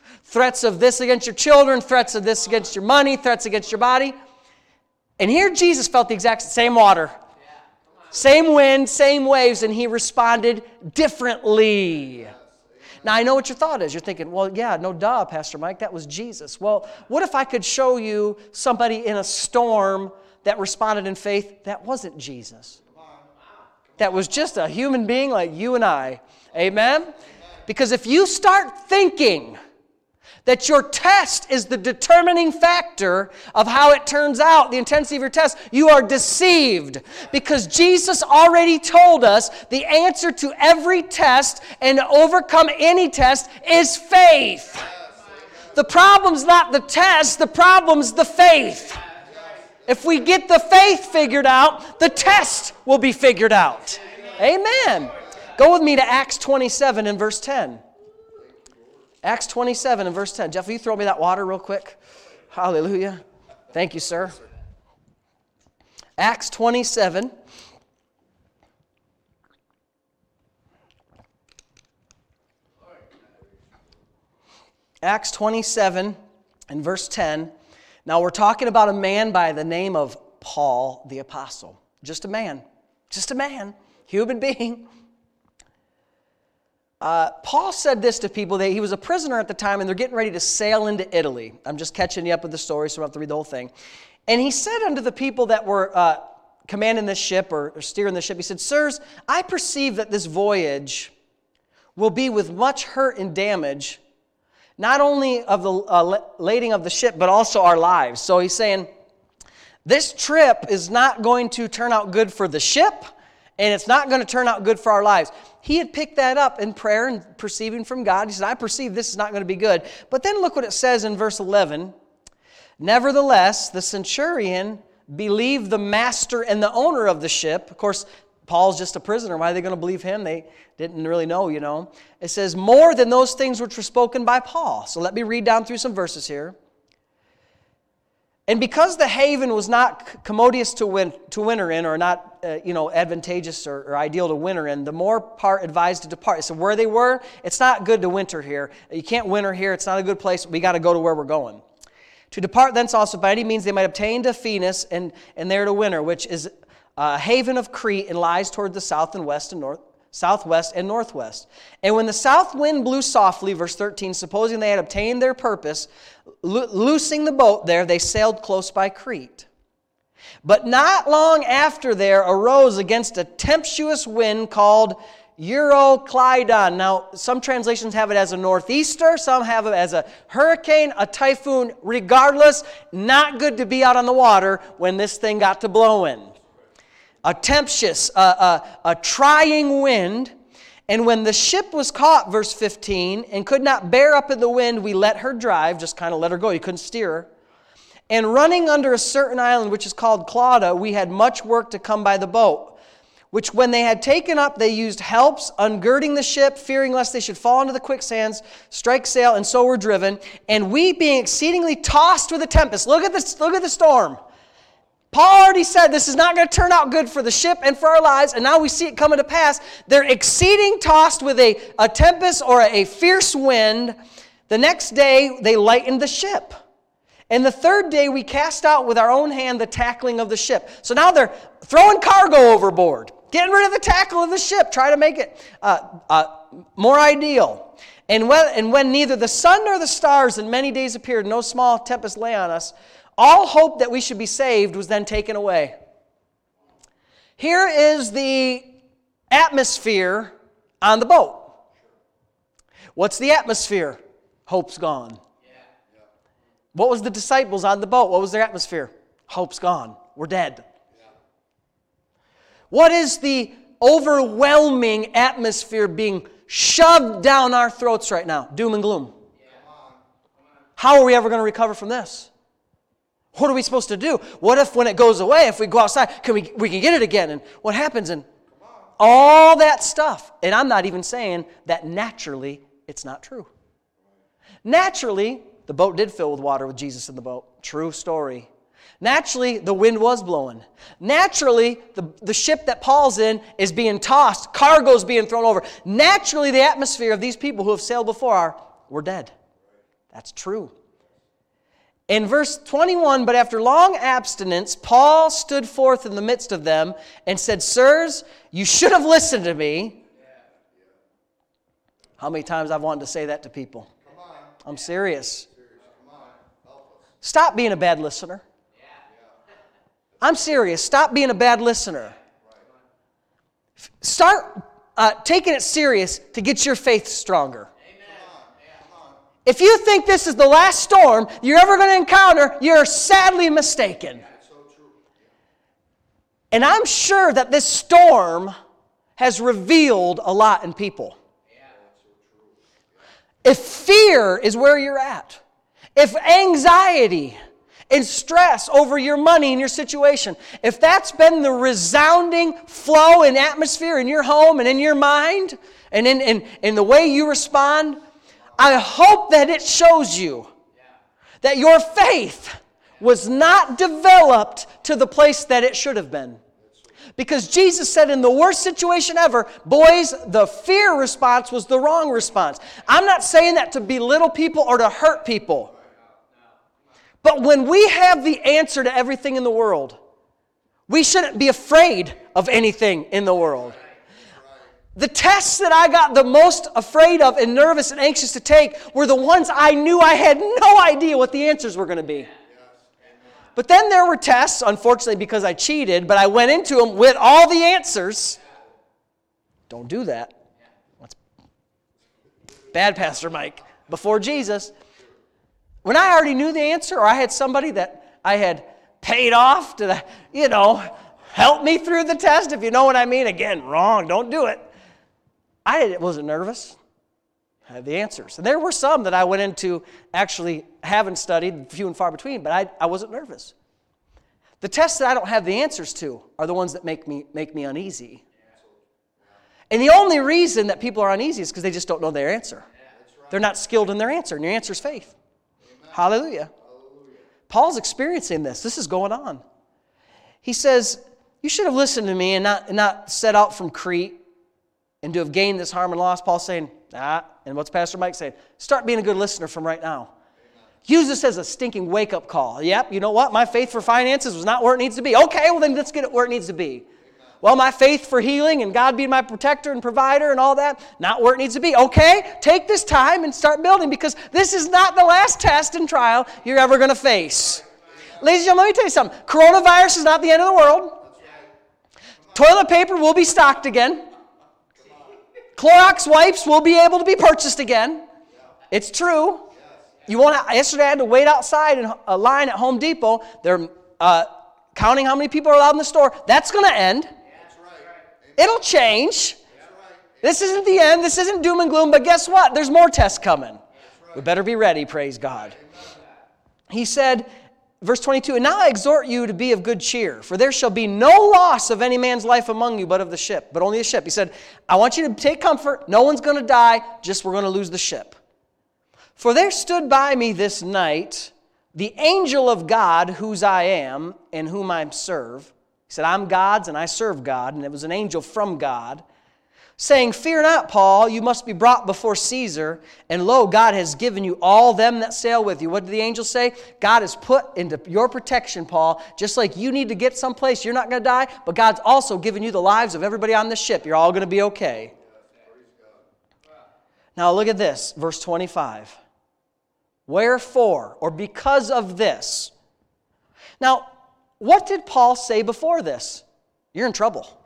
Speaker 1: Threats of this against your children, threats of this against your money, threats against your body. And here Jesus felt the exact same water, same wind, same waves, and he responded differently. Now, I know what your thought is. You're thinking, well, yeah, no duh, Pastor Mike, that was Jesus. Well, what if I could show you somebody in a storm that responded in faith that wasn't Jesus? That was just a human being like you and I. Amen? Because if you start thinking that your test is the determining factor of how it turns out, the intensity of your test, you are deceived. Because Jesus already told us the answer to every test and to overcome any test is faith. The problem's not the test, the problem's the faith. If we get the faith figured out, the test will be figured out. Amen. Go with me to Acts twenty-seven and verse ten. Acts twenty-seven and verse ten. Jeff, will you throw me that water real quick? Hallelujah. Thank you, sir. Acts twenty-seven. Acts twenty-seven and verse ten. Now we're talking about a man by the name of Paul the Apostle. Just a man. Just a man. Human being. Uh, Paul said this to people. That he was a prisoner at the time, and they're getting ready to sail into Italy. I'm just catching you up with the story, so I don't have to read the whole thing. And he said unto the people that were uh, commanding this ship or, or steering the ship, he said, Sirs, I perceive that this voyage will be with much hurt and damage, not only of the uh, lading of the ship, but also our lives. So he's saying, this trip is not going to turn out good for the ship, and it's not going to turn out good for our lives. He had picked that up in prayer and perceiving from God. He said, I perceive this is not going to be good. But then look what it says in verse eleven. Nevertheless, the centurion believed the master and the owner of the ship. Of course, Paul's just a prisoner. Why are they going to believe him? They didn't really know, you know. It says, more than those things which were spoken by Paul. So let me read down through some verses here. And because the haven was not commodious to, win, to winter in, or not, uh, you know, advantageous or, or ideal to winter in, the more part advised to depart. So where they were, it's not good to winter here. You can't winter here. It's not a good place. We got to go to where we're going. To depart thence also by any means they might obtain to Phoenix and, and there to winter, which is a haven of Crete and lies toward the south and west and north, southwest and northwest. And when the south wind blew softly, verse thirteen, supposing they had obtained their purpose, lo- loosing the boat there, they sailed close by Crete. But not long after there arose against a tempestuous wind called Euroclydon. Now, some translations have it as a northeaster, some have it as a hurricane, a typhoon. Regardless, not good to be out on the water when this thing got to blowing. A tempestuous, a, a, a trying wind. And when the ship was caught, verse fifteen, and could not bear up in the wind, we let her drive, just kind of let her go. You couldn't steer her. And running under a certain island, which is called Clauda, we had much work to come by the boat, which when they had taken up, they used helps, ungirding the ship, fearing lest they should fall into the quicksands, strike sail, and so were driven. And we, being exceedingly tossed with a tempest. Look at this, look at the storm. Paul already said this is not going to turn out good for the ship and for our lives, and now we see it coming to pass. They're exceeding tossed with a, a tempest or a, a fierce wind. The next day, they lightened the ship. And the third day, we cast out with our own hand the tackling of the ship. So now they're throwing cargo overboard, getting rid of the tackle of the ship, try to make it uh, uh, more ideal. And when, and when neither the sun nor the stars in many days appeared, no small tempest lay on us, all hope that we should be saved was then taken away. Here is the atmosphere on the boat. What's the atmosphere? Hope's gone. What was the disciples on the boat? What was their atmosphere? Hope's gone. We're dead. What is the overwhelming atmosphere being shoved down our throats right now? Doom and gloom. How are we ever going to recover from this? What are we supposed to do? What if when it goes away, if we go outside, can we, we can get it again? And what happens? And all that stuff. And I'm not even saying that naturally it's not true. Naturally, the boat did fill with water with Jesus in the boat. True story. Naturally, the wind was blowing. Naturally, the, the ship that Paul's in is being tossed. Cargo's being thrown over. Naturally, the atmosphere of these people who have sailed before are, we're dead. That's true. In verse twenty-one, but after long abstinence, Paul stood forth in the midst of them and said, Sirs, you should have listened to me. How many times I've wanted to say that to people? I'm serious. Stop being a bad listener. I'm serious. Stop being a bad listener. Start uh, taking it serious to get your faith stronger. If you think this is the last storm you're ever going to encounter, you're sadly mistaken. And I'm sure that this storm has revealed a lot in people. If fear is where you're at, if anxiety and stress over your money and your situation, if that's been the resounding flow and atmosphere in your home and in your mind and in, in, in the way you respond, I hope that it shows you that your faith was not developed to the place that it should have been. Because Jesus said in the worst situation ever, boys, the fear response was the wrong response. I'm not saying that to belittle people or to hurt people. But when we have the answer to everything in the world, we shouldn't be afraid of anything in the world. The tests that I got the most afraid of and nervous and anxious to take were the ones I knew I had no idea what the answers were going to be. But then there were tests, unfortunately because I cheated, but I went into them with all the answers. Don't do that. That's bad, Pastor Mike. Before Jesus. When I already knew the answer, or I had somebody that I had paid off to, you know, help me through the test, if you know what I mean. Again, wrong, don't do it. I wasn't nervous. I had the answers. And there were some that I went into actually haven't studied, few and far between, but I, I wasn't nervous. The tests that I don't have the answers to are the ones that make me, make me uneasy. And the only reason that people are uneasy is because they just don't know their answer. They're not skilled in their answer, and your answer is faith. Hallelujah. Hallelujah. Paul's experiencing this. This is going on. He says, you should have listened to me and not, and not set out from Crete and to have gained this harm and loss. Paul's saying, ah, and what's Pastor Mike saying? Start being a good listener from right now. Amen. Use this as a stinking wake-up call. Yep, you know what? My faith for finances was not where it needs to be. Okay, well then let's get it where it needs to be. Well, my faith for healing and God being my protector and provider and all that, not where it needs to be. Okay, take this time and start building because this is not the last test and trial you're ever going to face. Ladies and gentlemen, let me tell you something. Coronavirus is not the end of the world. Toilet paper will be stocked again. Clorox wipes will be able to be purchased again. It's true. You won't have, yesterday I had to wait outside in a line at Home Depot. They're uh, counting how many people are allowed in the store. That's going to end. It'll change. This isn't the end. This isn't doom and gloom. But guess what? There's more tests coming. We better be ready, praise God. He said, verse twenty-two, and now I exhort you to be of good cheer, for there shall be no loss of any man's life among you but of the ship, but only the ship. He said, I want you to take comfort. No one's going to die. Just we're going to lose the ship. For there stood by me this night the angel of God, whose I am and whom I serve. He said, I'm God's and I serve God. And it was an angel from God, saying, fear not, Paul, you must be brought before Caesar. And lo, God has given you all them that sail with you. What did the angel say? God has put into your protection, Paul, just like you need to get someplace, you're not going to die, but God's also given you the lives of everybody on the ship. You're all going to be okay. Now look at this, verse twenty-five. Wherefore, or because of this. Now, what did Paul say before this? You're in trouble.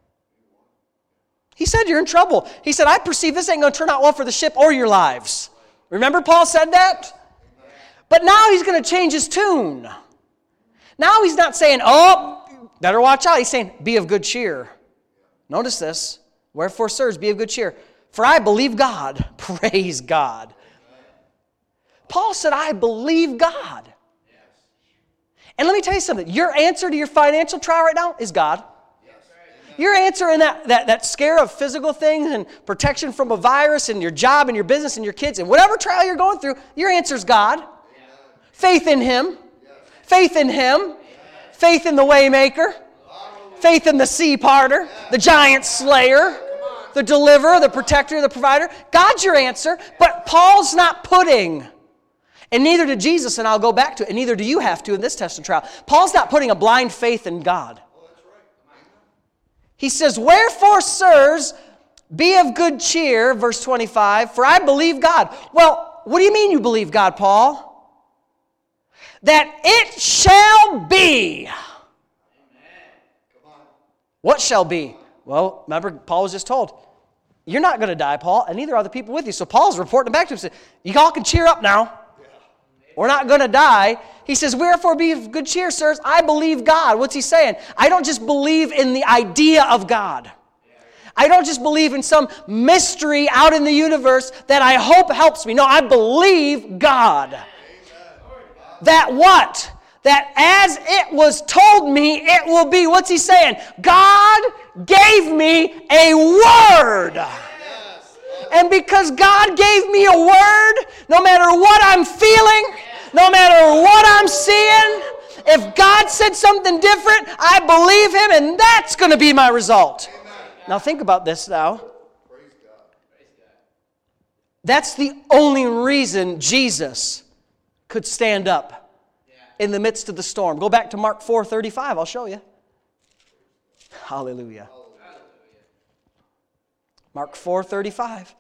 Speaker 1: He said you're in trouble. He said, I perceive this ain't going to turn out well for the ship or your lives. Remember Paul said that? But now he's going to change his tune. Now he's not saying, oh, better watch out. He's saying, be of good cheer. Notice this. Wherefore, sirs, be of good cheer. For I believe God. Praise God. Paul said, I believe God. And let me tell you something. Your answer to your financial trial right now is God. Your answer in that, that, that scare of physical things and protection from a virus and your job and your business and your kids and whatever trial you're going through, your answer is God. Faith in Him. Faith in Him. Faith in the Waymaker. Faith in the Sea Parter. The Giant Slayer. The Deliverer, the Protector, the Provider. God's your answer. But Paul's not putting And neither did Jesus, and I'll go back to it, and neither do you have to in this test and trial. Paul's not putting a blind faith in God. He says, wherefore, sirs, be of good cheer, verse twenty-five, for I believe God. Well, what do you mean you believe God, Paul? That it shall be. What shall be? Well, remember, Paul was just told, you're not going to die, Paul, and neither are the people with you. So Paul's reporting back to him, saying, you all can cheer up now. We're not going to die. He says, wherefore be of good cheer, sirs. I believe God. What's he saying? I don't just believe in the idea of God. I don't just believe in some mystery out in the universe that I hope helps me. No, I believe God. That what? That as it was told me, it will be. What's he saying? God gave me a word. And because God gave me a word, no matter what I'm feeling, no matter what I'm seeing, if God said something different, I believe Him, and that's going to be my result. Amen. Now think about this now. Praise God. That's the only reason Jesus could stand up in the midst of the storm. Go back to Mark four thirty-five. I'll show you. Hallelujah. Mark four thirty-five.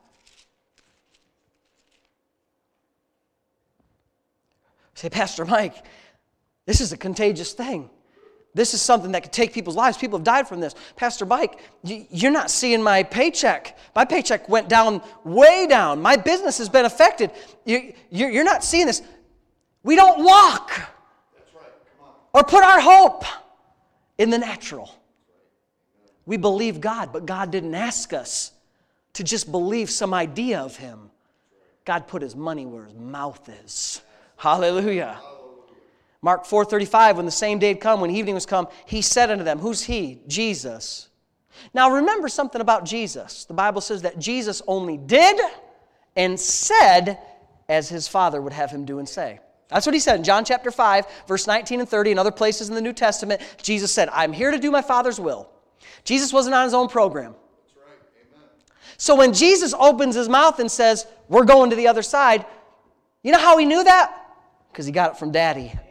Speaker 1: Say, Pastor Mike, this is a contagious thing. This is something that could take people's lives. People have died from this. Pastor Mike, you're not seeing my paycheck. My paycheck went down, way down. My business has been affected. You're not seeing this. We don't walk That's right. Come on. Or put our hope in the natural. We believe God, but God didn't ask us to just believe some idea of Him. God put His money where His mouth is. Hallelujah. Mark four thirty-five, when the same day had come, when evening was come, He said unto them, who's He? Jesus. Now remember something about Jesus. The Bible says that Jesus only did and said as His Father would have Him do and say. That's what He said in John chapter five, verse nineteen and thirty, and other places in the New Testament. Jesus said, I'm here to do my Father's will. Jesus wasn't on His own program. That's right. Amen. So when Jesus opens His mouth and says, we're going to the other side, you know how He knew that? Because He got it from Daddy. Amen.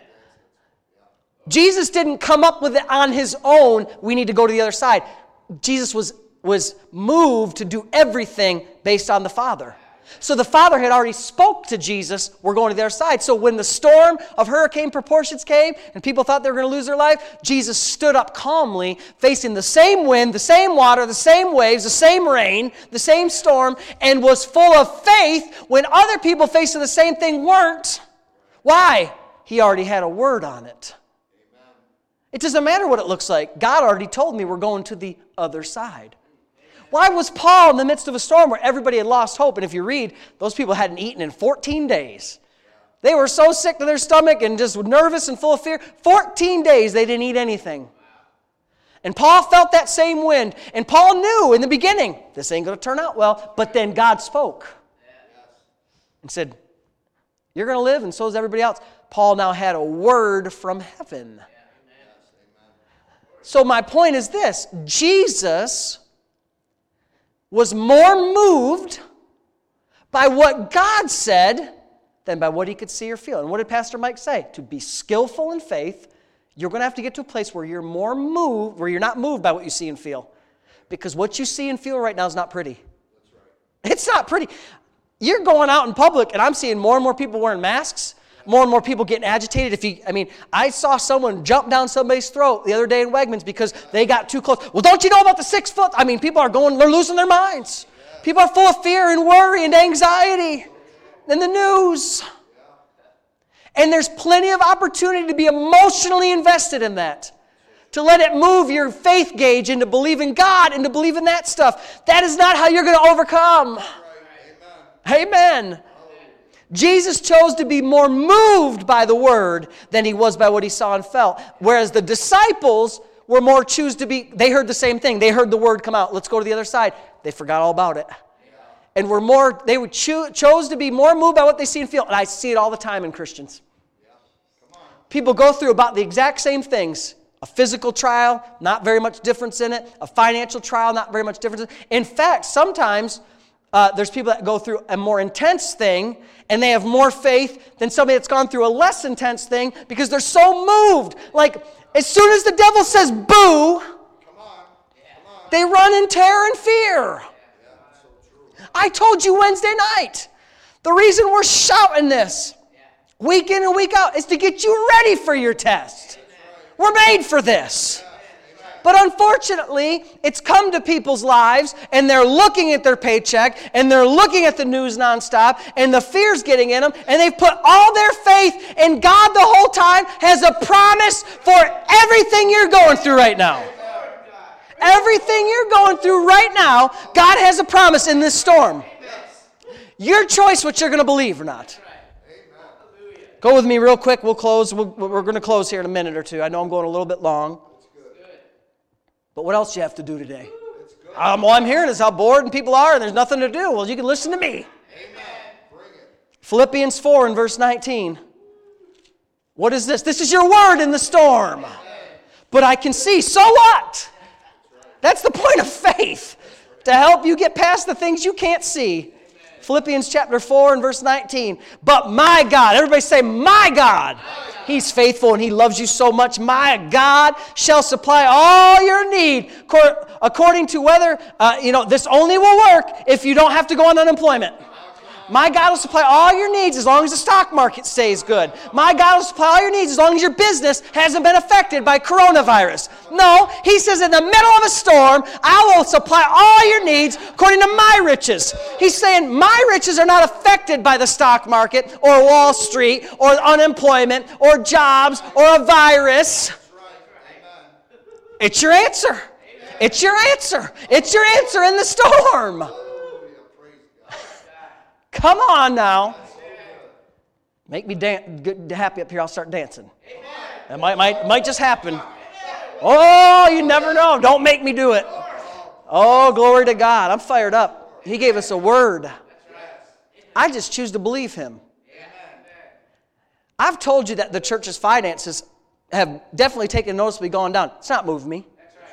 Speaker 1: Jesus didn't come up with it on His own, we need to go to the other side. Jesus was, was moved to do everything based on the Father. So the Father had already spoke to Jesus, we're going to the other side. So when the storm of hurricane proportions came and people thought they were going to lose their life, Jesus stood up calmly, facing the same wind, the same water, the same waves, the same rain, the same storm, and was full of faith when other people facing the same thing weren't. Why? He already had a word on it. Amen. It doesn't matter what it looks like. God already told me we're going to the other side. Why was Paul in the midst of a storm where everybody had lost hope? And if you read, those people hadn't eaten in fourteen days. They were so sick to their stomach and just nervous and full of fear. fourteen days they didn't eat anything. And Paul felt that same wind. And Paul knew in the beginning, this ain't going to turn out well. But then God spoke and said, you're going to live, and so is everybody else. Paul now had a word from heaven. So my point is this. Jesus was more moved by what God said than by what he could see or feel. And what did Pastor Mike say? To be skillful in faith, you're going to have to get to a place where you're more moved, where you're not moved by what you see and feel. Because what you see and feel right now is not pretty. That's right. It's not pretty. You're going out in public, and I'm seeing more and more people wearing masks, more and more people getting agitated. If you, I mean, I saw someone jump down somebody's throat the other day in Wegmans because they got too close. Well, don't you know about the six foot? I mean, people are going, they're losing their minds. People are full of fear and worry and anxiety in the news. And there's plenty of opportunity to be emotionally invested in that. To let it move your faith gauge into believing God and to believe in that stuff. That is not how you're going to overcome. Amen. Jesus chose to be more moved by the word than he was by what he saw and felt. Whereas the disciples were more choose to be, they heard the same thing. They heard the word come out. Let's go to the other side. They forgot all about it. And were more, they would cho- chose to be more moved by what they see and feel. And I see it all the time in Christians. People go through about the exact same things. A physical trial, not very much difference in it. A financial trial, not very much difference in it. In fact, sometimes uh, there's people that go through a more intense thing, and they have more faith than somebody that's gone through a less intense thing because they're so moved. Like, as soon as the devil says boo, come on. Come on. They run in terror and fear. I told you Wednesday night, the reason we're shouting this week in and week out is to get you ready for your test. We're made for this. But unfortunately, it's come to people's lives, and they're looking at their paycheck, and they're looking at the news nonstop, and the fear's getting in them, and they've put all their faith in God the whole time has a promise for everything you're going through right now. Everything you're going through right now, God has a promise in this storm. Your choice what you're going to believe or not. Go with me real quick. We'll close. We're going to close here in a minute or two. I know I'm going a little bit long. But what else do you have to do today? Um, all I'm hearing is how bored and people are and there's nothing to do. Well, you can listen to me. Philippians four and verse nineteen. What is this? This is your word in the storm. But I can see. So what? That's the point of faith. To help you get past the things you can't see. Philippians chapter four and verse nineteen. But my God, everybody say, my God. He's faithful and He loves you so much. My God shall supply all your need according to whether, uh, you know, this only will work if you don't have to go on unemployment. My God will supply all your needs as long as the stock market stays good. My God will supply all your needs as long as your business hasn't been affected by coronavirus. No, He says in the middle of a storm, I will supply all your needs according to my riches. He's saying my riches are not affected by the stock market or Wall Street or unemployment or jobs or a virus. It's your answer. It's your answer. It's your answer in the storm. Come on now. Make me dan- good, happy up here. I'll start dancing. That might, might, might just happen. Oh, you never know. Don't make me do it. Oh, glory to God. I'm fired up. He gave us a word. I just choose to believe Him. I've told you that the church's finances have definitely taken noticeably gone down. It's not moved me.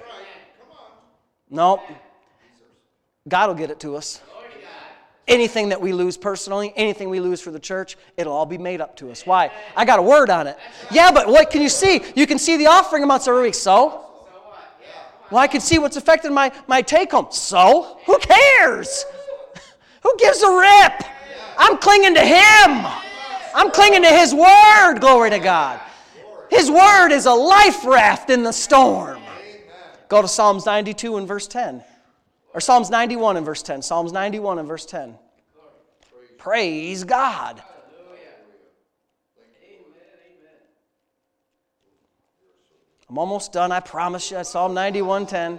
Speaker 1: No. God will get it to us. Anything that we lose personally, anything we lose for the church, it'll all be made up to us. Why? I got a word on it. Yeah, but what can you see? You can see the offering amounts every week. So? Well, I can see what's affecting my, my take-home. So? Who cares? Who gives a rip? I'm clinging to Him. I'm clinging to His word, glory to God. His word is a life raft in the storm. Go to Psalms ninety-two and verse ten. Or Psalms ninety-one and verse ten. Psalms ninety-one and verse ten. Praise God. I'm almost done, I promise you. Psalm ninety-one ten.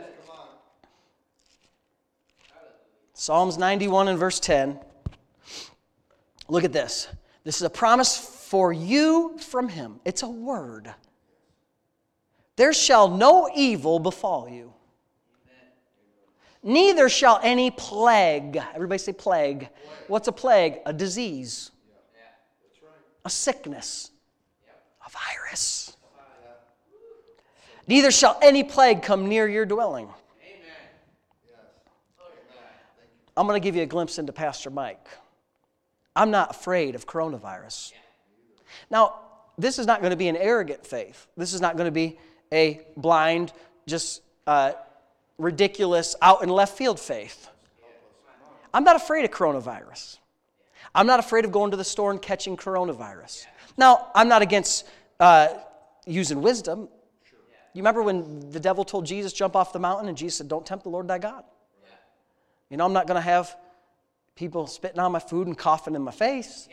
Speaker 1: Psalms ninety-one and verse ten. Look at this. This is a promise for you from Him. It's a word. There shall no evil befall you. Neither shall any plague. Everybody say plague. What's a plague? A disease. A sickness. A virus. Neither shall any plague come near your dwelling. I'm going to give you a glimpse into Pastor Mike. I'm not afraid of coronavirus. Now, this is not going to be an arrogant faith. This is not going to be a blind, just uh, ridiculous, out in left field faith. I'm not afraid of coronavirus. I'm not afraid of going to the store and catching coronavirus. Now, I'm not against uh, using wisdom. You remember when the devil told Jesus, jump off the mountain, and Jesus said, don't tempt the Lord thy God. You know, I'm not going to have people spitting on my food and coughing in my face.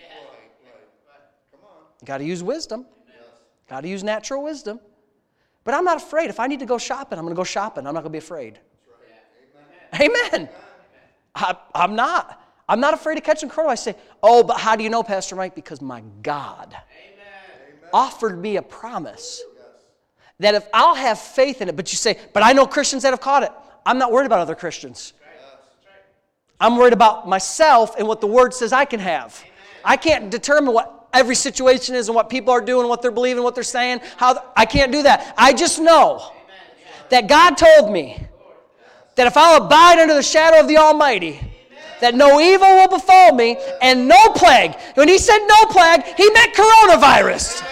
Speaker 1: Got to use wisdom. Got to use natural wisdom. But I'm not afraid. If I need to go shopping, I'm going to go shopping. I'm not going to be afraid. Right. Amen. Amen. I, I'm not. I'm not afraid of catching coronavirus. I say, oh, but how do you know, Pastor Mike? Because my God Amen. Offered me a promise that if I'll have faith in it, but you say, but I know Christians that have caught it. I'm not worried about other Christians. I'm worried about myself and what the Word says I can have. I can't determine what every situation is and what people are doing, what they're believing, what they're saying. How I can't do that. I just know that God told me that if I'll abide under the shadow of the Almighty that no evil will befall me and no plague. When he said no plague, he meant coronavirus.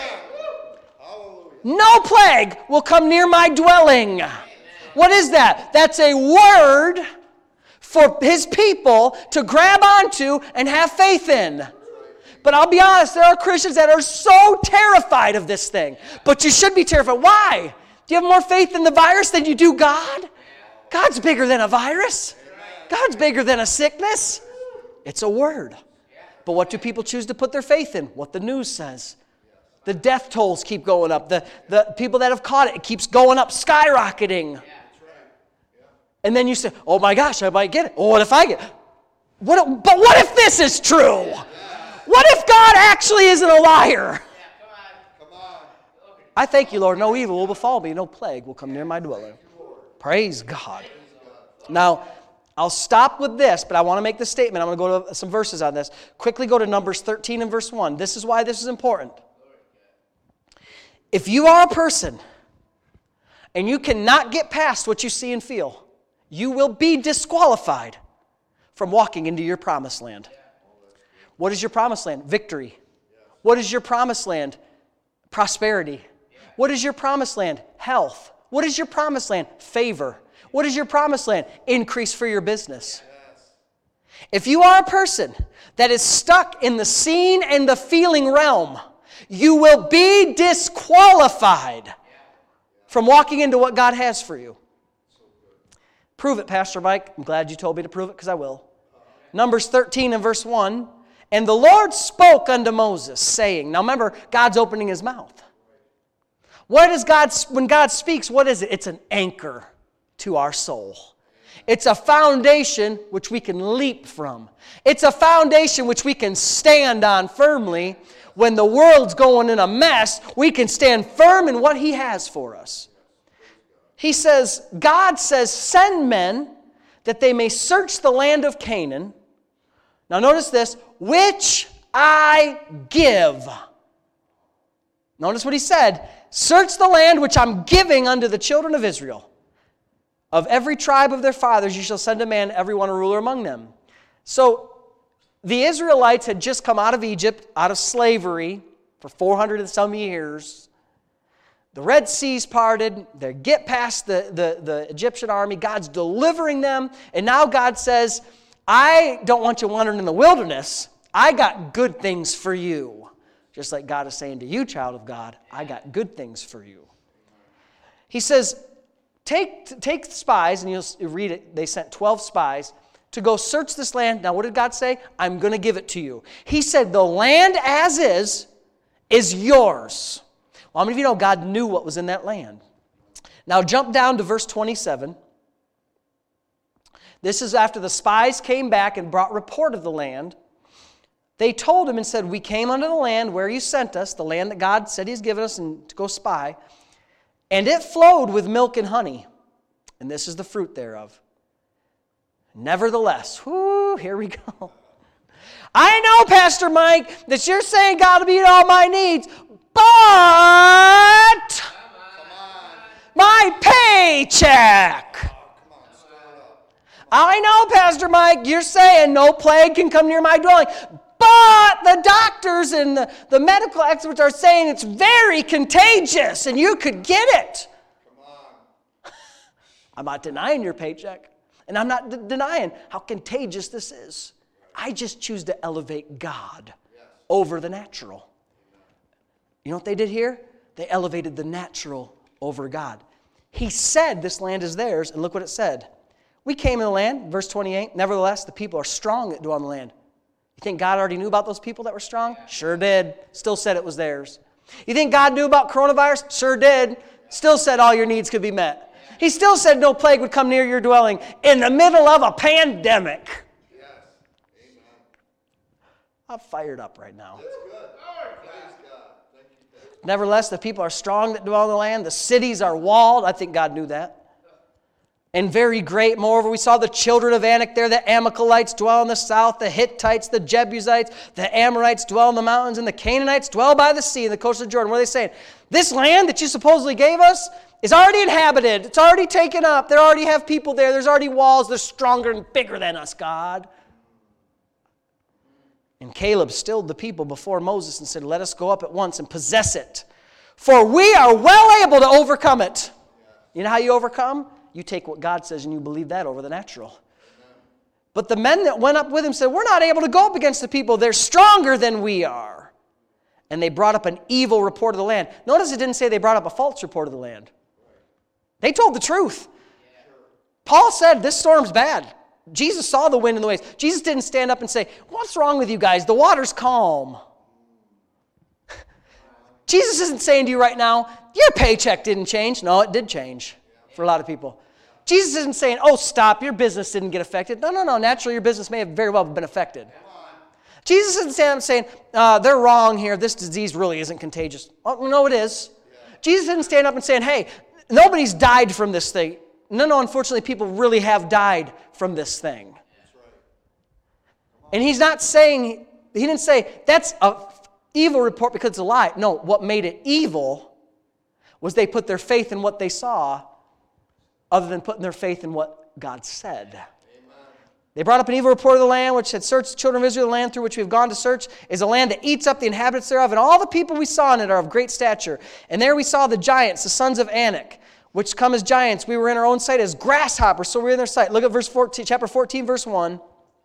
Speaker 1: No plague will come near my dwelling. What is that? That's a word for his people to grab onto and have faith in. But I'll be honest, there are Christians that are so terrified of this thing. But you should be terrified. Why? Do you have more faith in the virus than you do God? God's bigger than a virus. God's bigger than a sickness. It's a word. But what do people choose to put their faith in? What the news says. The death tolls keep going up. The, the people that have caught it, it keeps going up, skyrocketing. And then you say, oh my gosh, I might get it. Oh, what if I get it? What, but what if this is true? What if God actually isn't a liar? I thank you, Lord, no evil will befall me, no plague will come near my dwelling. Praise God. Now, I'll stop with this, but I want to make this statement. I'm going to go to some verses on this. Quickly go to Numbers thirteen and verse one. This is why this is important. If you are a person and you cannot get past what you see and feel, you will be disqualified from walking into your promised land. What is your promised land? Victory. What is your promised land? Prosperity. What is your promised land? Health. What is your promised land? Favor. What is your promised land? Increase for your business. If you are a person that is stuck in the seen and the feeling realm, you will be disqualified from walking into what God has for you. Prove it, Pastor Mike. I'm glad you told me to prove it because I will. Numbers thirteen and verse one. And the Lord spoke unto Moses, saying, now remember, God's opening his mouth. What is God, when God speaks, what is it? It's an anchor to our soul. It's a foundation which we can leap from. It's a foundation which we can stand on firmly. When the world's going in a mess, we can stand firm in what he has for us. He says, God says, send men that they may search the land of Canaan. Now notice this, which I give. Notice what he said. Search the land which I'm giving unto the children of Israel. Of every tribe of their fathers you shall send a man, every one a ruler among them. So the Israelites had just come out of Egypt, out of slavery for four hundred and some years. The Red Sea's parted. They get past the, the, the Egyptian army. God's delivering them. And now God says, I don't want you wandering in the wilderness. I got good things for you. Just like God is saying to you, child of God, I got good things for you. He says, take, take spies, and you'll read it. They sent twelve spies to go search this land. Now, what did God say? I'm going to give it to you. He said, the land as is, is yours. Well, how many of you know God knew what was in that land? Now, jump down to verse twenty-seven. This is after the spies came back and brought report of the land. They told him and said, we came unto the land where you sent us, the land that God said he's given us and to go spy, and it flowed with milk and honey, and this is the fruit thereof. Nevertheless, whoo, here we go. I know, Pastor Mike, that you're saying God will meet all my needs, but my paycheck. I know, Pastor Mike, you're saying no plague can come near my dwelling, but the doctors and the, the medical experts are saying it's very contagious and you could get it. Come on. I'm not denying your paycheck, and I'm not d- denying how contagious this is. I just choose to elevate God yes. over the natural. You know what they did here? They elevated the natural over God. He said this land is theirs, and look what it said. We came in the land, verse twenty-eight, nevertheless, the people are strong that dwell in the land. You think God already knew about those people that were strong? Sure did. Still said it was theirs. You think God knew about coronavirus? Sure did. Still said all your needs could be met. He still said no plague would come near your dwelling in the middle of a pandemic. Yes. Amen. I'm fired up right now. That's good. Praise God. Thank you. Nevertheless, the people are strong that dwell in the land. The cities are walled. I think God knew that. And very great. Moreover, we saw the children of Anak there. The Amalekites dwell in the south. The Hittites, the Jebusites, the Amorites dwell in the mountains. And the Canaanites dwell by the sea in the coast of Jordan. What are they saying? This land that you supposedly gave us is already inhabited. It's already taken up. They already have people there. There's already walls. They're stronger and bigger than us, God. And Caleb stilled the people before Moses and said, let us go up at once and possess it, for we are well able to overcome it. You know how you overcome? You take what God says and you believe that over the natural. But the men that went up with him said, we're not able to go up against the people. They're stronger than we are. And they brought up an evil report of the land. Notice it didn't say they brought up a false report of the land. They told the truth. Paul said, this storm's bad. Jesus saw the wind and the waves. Jesus didn't stand up and say, what's wrong with you guys? The water's calm. Jesus isn't saying to you right now, your paycheck didn't change. No, it did change for a lot of people. Jesus isn't saying, oh, stop, your business didn't get affected. No, no, no, naturally your business may have very well been affected. Jesus isn't saying, saying uh, they're wrong here, this disease really isn't contagious. Oh, no, it is. Jesus didn't stand up and saying, hey, nobody's died from this thing. No, no, unfortunately, people really have died from this thing. And he's not saying, he didn't say, that's an evil report because it's a lie. No, what made it evil was they put their faith in what they saw other than putting their faith in what God said. Amen. They brought up an evil report of the land, which had searched the children of Israel. The land through which we have gone to search is a land that eats up the inhabitants thereof, and all the people we saw in it are of great stature. And there we saw the giants, the sons of Anak, which come as giants. We were in our own sight as grasshoppers, so we were in their sight. Look at verse fourteen, chapter fourteen, verse one.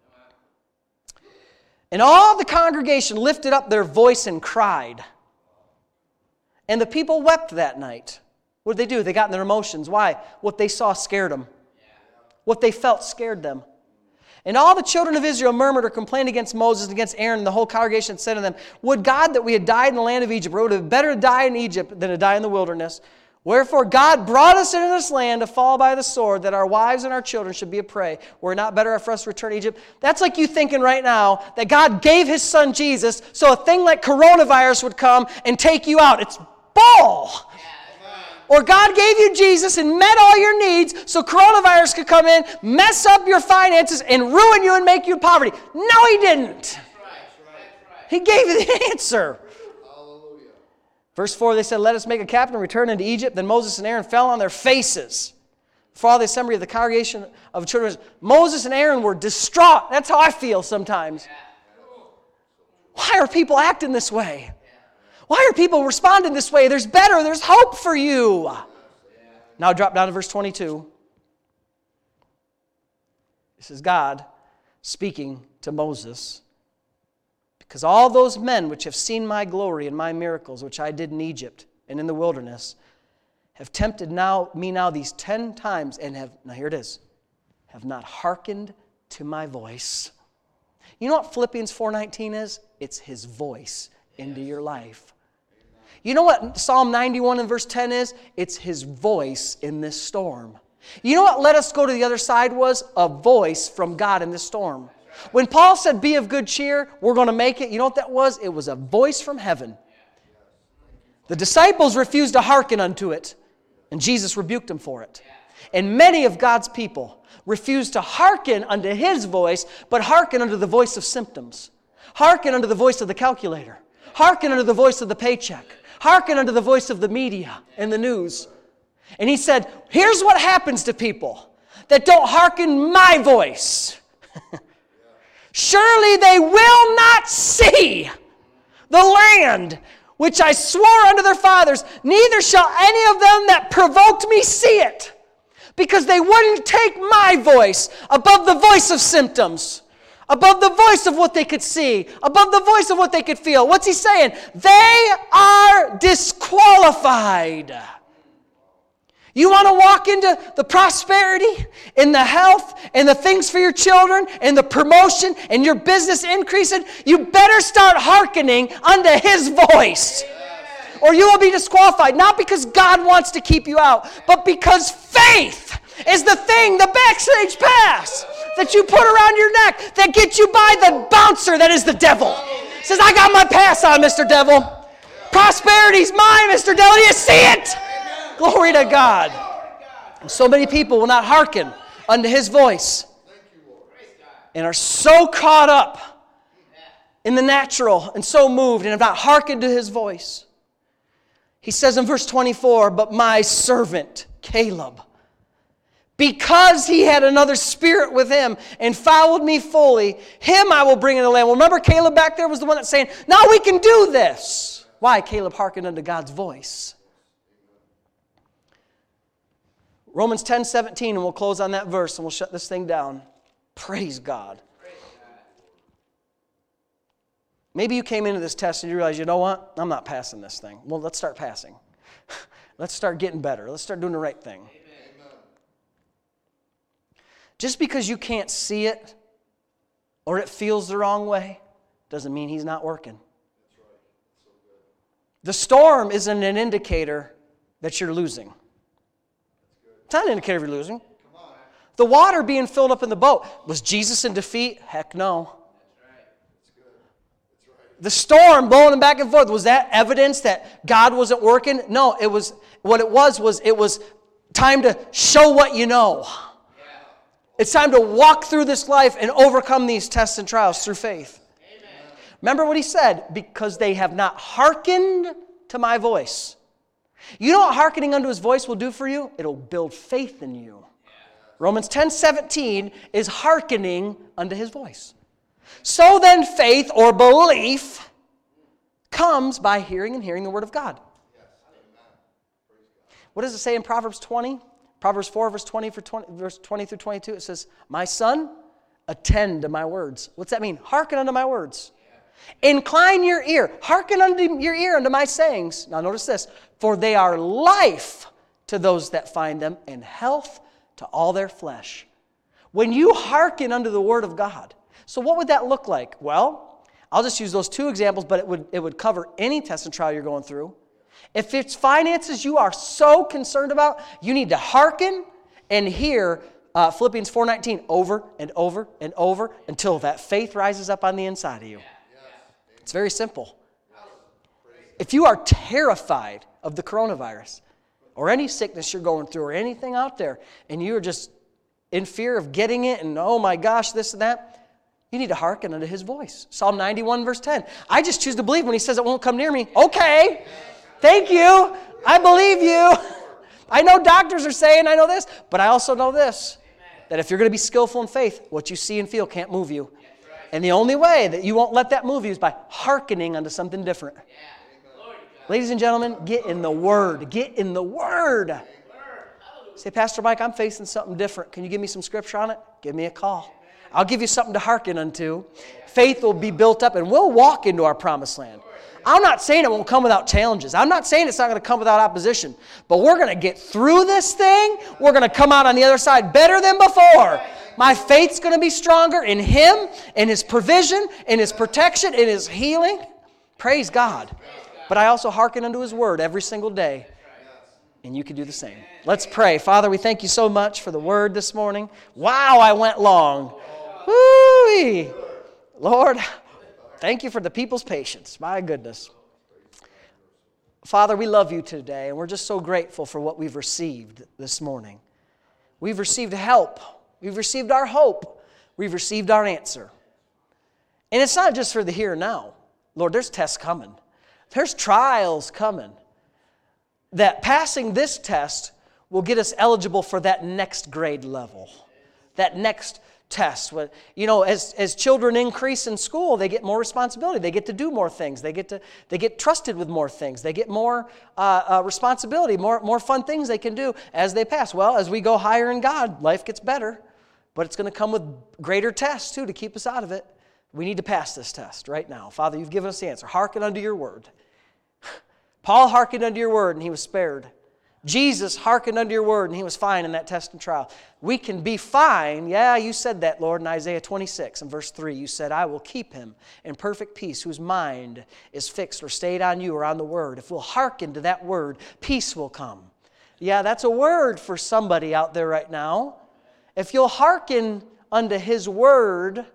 Speaker 1: And all the congregation lifted up their voice and cried. And the people wept that night. What did they do? They got in their emotions. Why? What they saw scared them. What they felt scared them. And all the children of Israel murmured or complained against Moses and against Aaron, and the whole congregation said to them, would God that we had died in the land of Egypt, or would it have been better to die in Egypt than to die in the wilderness? Wherefore God brought us into this land to fall by the sword, that our wives and our children should be a prey. Were it not better for us to return to Egypt? That's like you thinking right now that God gave His Son Jesus so a thing like coronavirus would come and take you out. It's bull! Or God gave you Jesus and met all your needs so coronavirus could come in, mess up your finances, and ruin you and make you in poverty. No, He didn't. He gave you the answer. Verse four, they said, let us make a captain and return into Egypt. Then Moses and Aaron fell on their faces before all the assembly of the congregation of the children. Moses and Aaron were distraught. That's how I feel sometimes. Why are people acting this way? Why are people responding this way? There's better. There's hope for you. Now drop down to verse twenty-two. This is God speaking to Moses. Because all those men which have seen my glory and my miracles, which I did in Egypt and in the wilderness, have tempted now me now these ten times and have, now here it is, have not hearkened to my voice. You know what Philippians four nineteen is? It's His voice into your life. You know what Psalm ninety-one and verse ten is? It's His voice in this storm. You know what let us go to the other side was? A voice from God in this storm. When Paul said, be of good cheer, we're going to make it, you know what that was? It was a voice from heaven. The disciples refused to hearken unto it, and Jesus rebuked them for it. And many of God's people refused to hearken unto His voice, but hearken unto the voice of symptoms. Hearken unto the voice of the calculator. Hearken unto the voice of the paycheck. Hearken unto the voice of the media and the news. And He said, here's what happens to people that don't hearken my voice. Surely they will not see the land which I swore unto their fathers, neither shall any of them that provoked me see it, because they wouldn't take my voice above the voice of symptoms, above the voice of what they could see, above the voice of what they could feel. What's He saying? They are disqualified. You want to walk into the prosperity and the health and the things for your children and the promotion and your business increasing, you better start hearkening unto His voice. Or you will be disqualified. Not because God wants to keep you out, but because faith is the thing, the backstage pass that you put around your neck that gets you by the bouncer that is the devil. Says, I got my pass on, Mister Devil. Prosperity's mine, Mister Devil. Do you see it? Glory to God. And so many people will not hearken unto His voice and are so caught up in the natural and so moved and have not hearkened to His voice. He says in verse twenty-four, but my servant Caleb because he had another spirit with him and followed me fully, him I will bring in the land. Well, remember Caleb back there was the one that's saying, now we can do this. Why? Caleb hearkened unto God's voice. Romans ten seventeen, and we'll close on that verse and we'll shut this thing down. Praise God. Maybe you came into this test and you realize, you know what? I'm not passing this thing. Well, let's start passing. Let's start getting better. Let's start doing the right thing. Amen. Just because you can't see it or it feels the wrong way doesn't mean he's not working. That's right. So good. The storm isn't an indicator that you're losing. It's not an indicator you're losing. Come on. The water being filled up in the boat, was Jesus in defeat? Heck no. The storm blowing back and forth, was that evidence that God wasn't working? No, it was, what it was, was it was time to show what you know. Yeah. It's time to walk through this life and overcome these tests and trials through faith. Amen. Remember what he said, because they have not hearkened to my voice. You know what hearkening unto his voice will do for you? It'll build faith in you. Yeah. Romans ten seventeen is hearkening unto his voice. So then faith or belief comes by hearing and hearing the word of God. What does it say in Proverbs twenty? Proverbs four, verse twenty, for twenty, verse twenty through twenty-two, it says, my son, attend to my words. What's that mean? Hearken unto my words. Incline your ear. Hearken unto your ear unto my sayings. Now notice this. For they are life to those that find them, and health to all their flesh. When you hearken unto the word of God, so what would that look like? Well, I'll just use those two examples, but it would, it would cover any test and trial you're going through. If it's finances you are so concerned about, you need to hearken and hear uh, Philippians four nineteen over and over and over until that faith rises up on the inside of you. It's very simple. If you are terrified of the coronavirus or any sickness you're going through or anything out there, and you're just in fear of getting it and, oh my gosh, this and that, you need to hearken unto his voice. Psalm ninety-one, verse ten. I just choose to believe when he says it won't come near me. Okay, thank you. I believe you. I know doctors are saying I know this, but I also know this, that if you're going to be skillful in faith, what you see and feel can't move you. And the only way that you won't let that move you is by hearkening unto something different. Ladies and gentlemen, get in the Word. Get in the Word. Say, Pastor Mike, I'm facing something different. Can you give me some scripture on it? Give me a call. I'll give you something to hearken unto. Faith will be built up and we'll walk into our promised land. I'm not saying it won't come without challenges. I'm not saying it's not going to come without opposition. But we're going to get through this thing. We're going to come out on the other side better than before. My faith's going to be stronger in Him, in His provision, in His protection, in His healing. Praise God. But I also hearken unto His Word every single day. And you can do the same. Let's pray. Father, we thank you so much for the Word this morning. Wow, I went long. Woo-wee. Lord, thank you for the people's patience. My goodness. Father, we love you today, and we're just so grateful for what we've received this morning. We've received help. We've received our hope. We've received our answer. And it's not just for the here and now. Lord, there's tests coming. There's trials coming. That passing this test will get us eligible for that next grade level. That next test. You know, as, as children increase in school, they get more responsibility. They get to do more things. They get to they get trusted with more things. They get more uh, uh, responsibility, more, more fun things they can do as they pass. Well, as we go higher in God, life gets better. But it's going to come with greater tests, too, to keep us out of it. We need to pass this test right now. Father, you've given us the answer. Hearken unto your word. Paul hearkened unto your word, and he was spared. Jesus hearkened unto your word, and he was fine in that test and trial. We can be fine. Yeah, you said that, Lord, in Isaiah twenty-six and verse three. You said, I will keep him in perfect peace, whose mind is fixed or stayed on you or on the word. If we'll hearken to that word, peace will come. Yeah, that's a word for somebody out there right now. If you'll hearken unto his word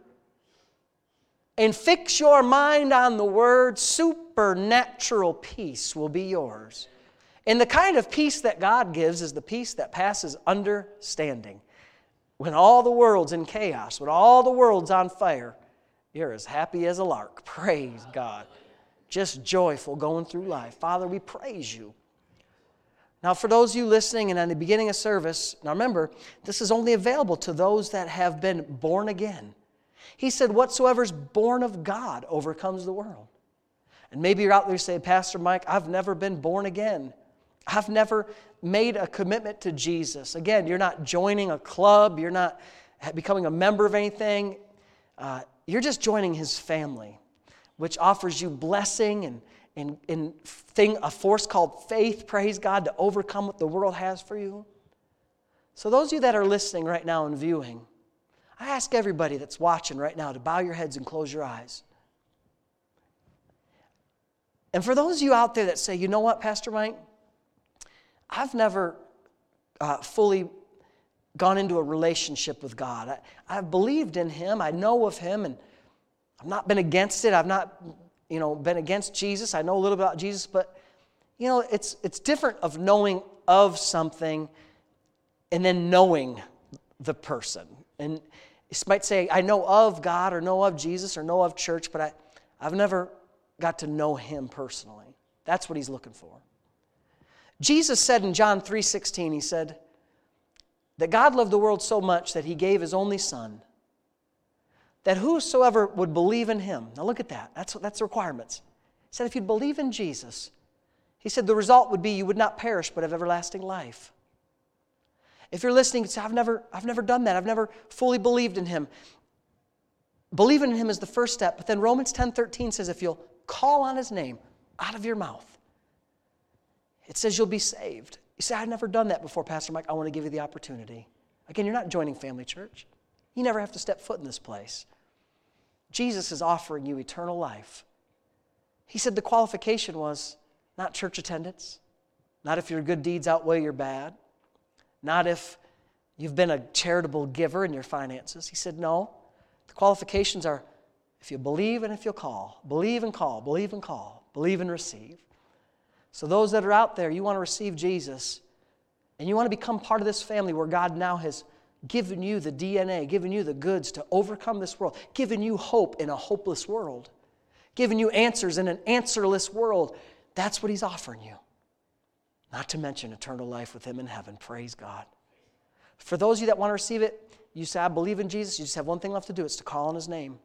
Speaker 1: and fix your mind on the word, supernatural peace will be yours. And the kind of peace that God gives is the peace that passes understanding. When all the world's in chaos, when all the world's on fire, you're as happy as a lark. Praise God. Just joyful going through life. Father, we praise you. Now, for those of you listening and at the beginning of service, now remember, this is only available to those that have been born again. He said, whatsoever is born of God overcomes the world. And maybe you're out there saying, Pastor Mike, I've never been born again. I've never made a commitment to Jesus. Again, you're not joining a club. You're not becoming a member of anything. Uh, you're just joining His family, which offers you blessing and, and, and thing, a force called faith, praise God, to overcome what the world has for you. So those of you that are listening right now and viewing, I ask everybody that's watching right now to bow your heads and close your eyes. And for those of you out there that say, you know what, Pastor Mike, I've never uh, fully gone into a relationship with God. I, I've believed in Him. I know of Him, and I've not been against it. I've not, you know, been against Jesus. I know a little bit about Jesus, but, you know, it's it's different of knowing of something and then knowing the person. And you might say, I know of God or know of Jesus or know of church, but I, I've never got to know Him personally. That's what He's looking for. Jesus said in John three sixteen, He said that God loved the world so much that He gave His only Son, that whosoever would believe in Him, now look at that, that's, that's the requirements. He said if you'd believe in Jesus, He said the result would be you would not perish but have everlasting life. If you're listening and say, I've never, I've never done that, I've never fully believed in Him, believing in Him is the first step. But then Romans ten thirteen says if you'll call on His name out of your mouth, it says you'll be saved. You say, I've never done that before, Pastor Mike. I want to give you the opportunity. Again, you're not joining Family Church. You never have to step foot in this place. Jesus is offering you eternal life. He said the qualification was not church attendance, not if your good deeds outweigh your bad, not if you've been a charitable giver in your finances. He said, no, the qualifications are if you believe and if you'll call. Believe and call, believe and call, believe and receive. So those that are out there, you want to receive Jesus, and you want to become part of this family where God now has given you the D N A, given you the goods to overcome this world, given you hope in a hopeless world, given you answers in an answerless world. That's what He's offering you. Not to mention eternal life with Him in heaven. Praise God. For those of you that want to receive it, you say, I believe in Jesus. You just have one thing left to do. It's to call on His name.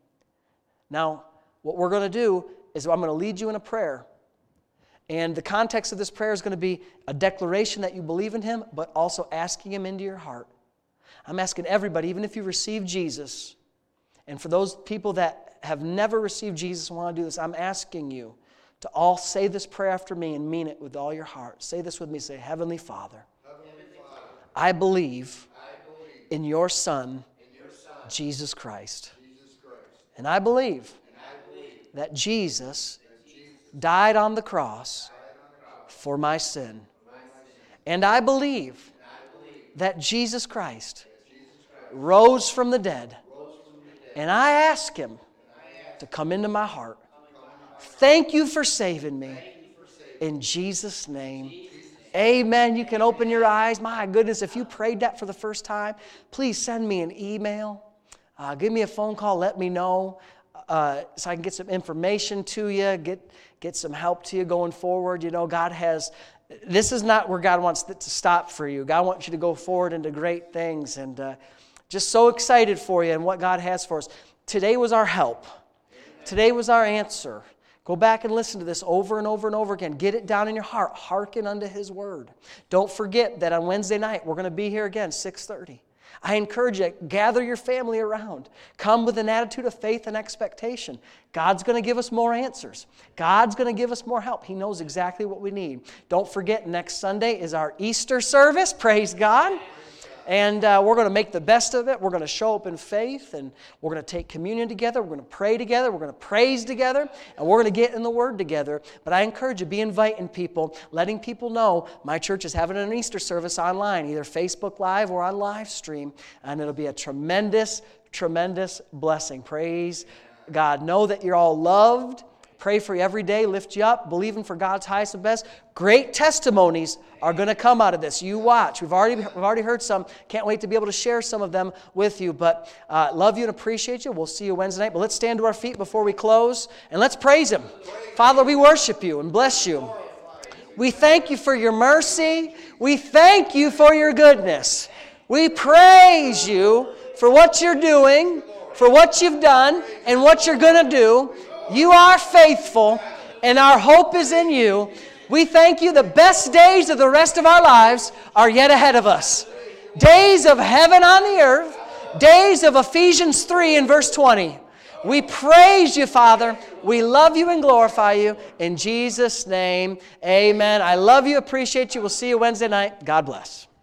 Speaker 1: Now, what we're going to do is I'm going to lead you in a prayer. And the context of this prayer is going to be a declaration that you believe in Him, but also asking Him into your heart. I'm asking everybody, even if you receive Jesus, and for those people that have never received Jesus and want to do this, I'm asking you to all say this prayer after me and mean it with all your heart. Say this with me. Say, Heavenly Father, Heavenly Father I, believe I believe in your Son, in your Son Jesus, Christ. Jesus Christ. And I believe, and I believe that Jesus, that Jesus died on the cross, on the cross for my sin. For my sin. And I believe, and I believe that Jesus Christ, that Jesus Christ rose from the dead. Rose from the dead. And I ask Him I ask to come into my heart. Thank you for saving me. In Jesus' name. Amen. You can open your eyes. My goodness, if you prayed that for the first time, please send me an email. Uh, give me a phone call. Let me know uh, so I can get some information to you, get, get some help to you going forward. You know, God has, this is not where God wants it to stop for you. God wants you to go forward into great things. And uh, just so excited for you and what God has for us. Today was our help. Today was our answer. Go back and listen to this over and over and over again. Get it down in your heart. Hearken unto His word. Don't forget that on Wednesday night, we're going to be here again, six thirty. I encourage you, gather your family around. Come with an attitude of faith and expectation. God's going to give us more answers. God's going to give us more help. He knows exactly what we need. Don't forget, next Sunday is our Easter service. Praise God. And uh, we're going to make the best of it. We're going to show up in faith, and we're going to take communion together. We're going to pray together. We're going to praise together, and we're going to get in the Word together. But I encourage you, be inviting people, letting people know my church is having an Easter service online, either Facebook Live or on live stream, and it'll be a tremendous, tremendous blessing. Praise God. Know that you're all loved. Pray for you every day, lift you up, believing for God's highest and best. Great testimonies are going to come out of this. You watch. We've already, we've already heard some. Can't wait to be able to share some of them with you. But uh, love you and appreciate you. We'll see you Wednesday night. But let's stand to our feet before we close, and let's praise Him. Father, we worship You and bless You. We thank you for your mercy. We thank you for your goodness. We praise you for what you're doing, for what you've done, and what you're going to do. You are faithful, and our hope is in you. We thank you the best days of the rest of our lives are yet ahead of us. Days of heaven on the earth, days of Ephesians three and verse twenty. We praise you, Father. We love you and glorify you. In Jesus' name, amen. I love you, appreciate you. We'll see you Wednesday night. God bless.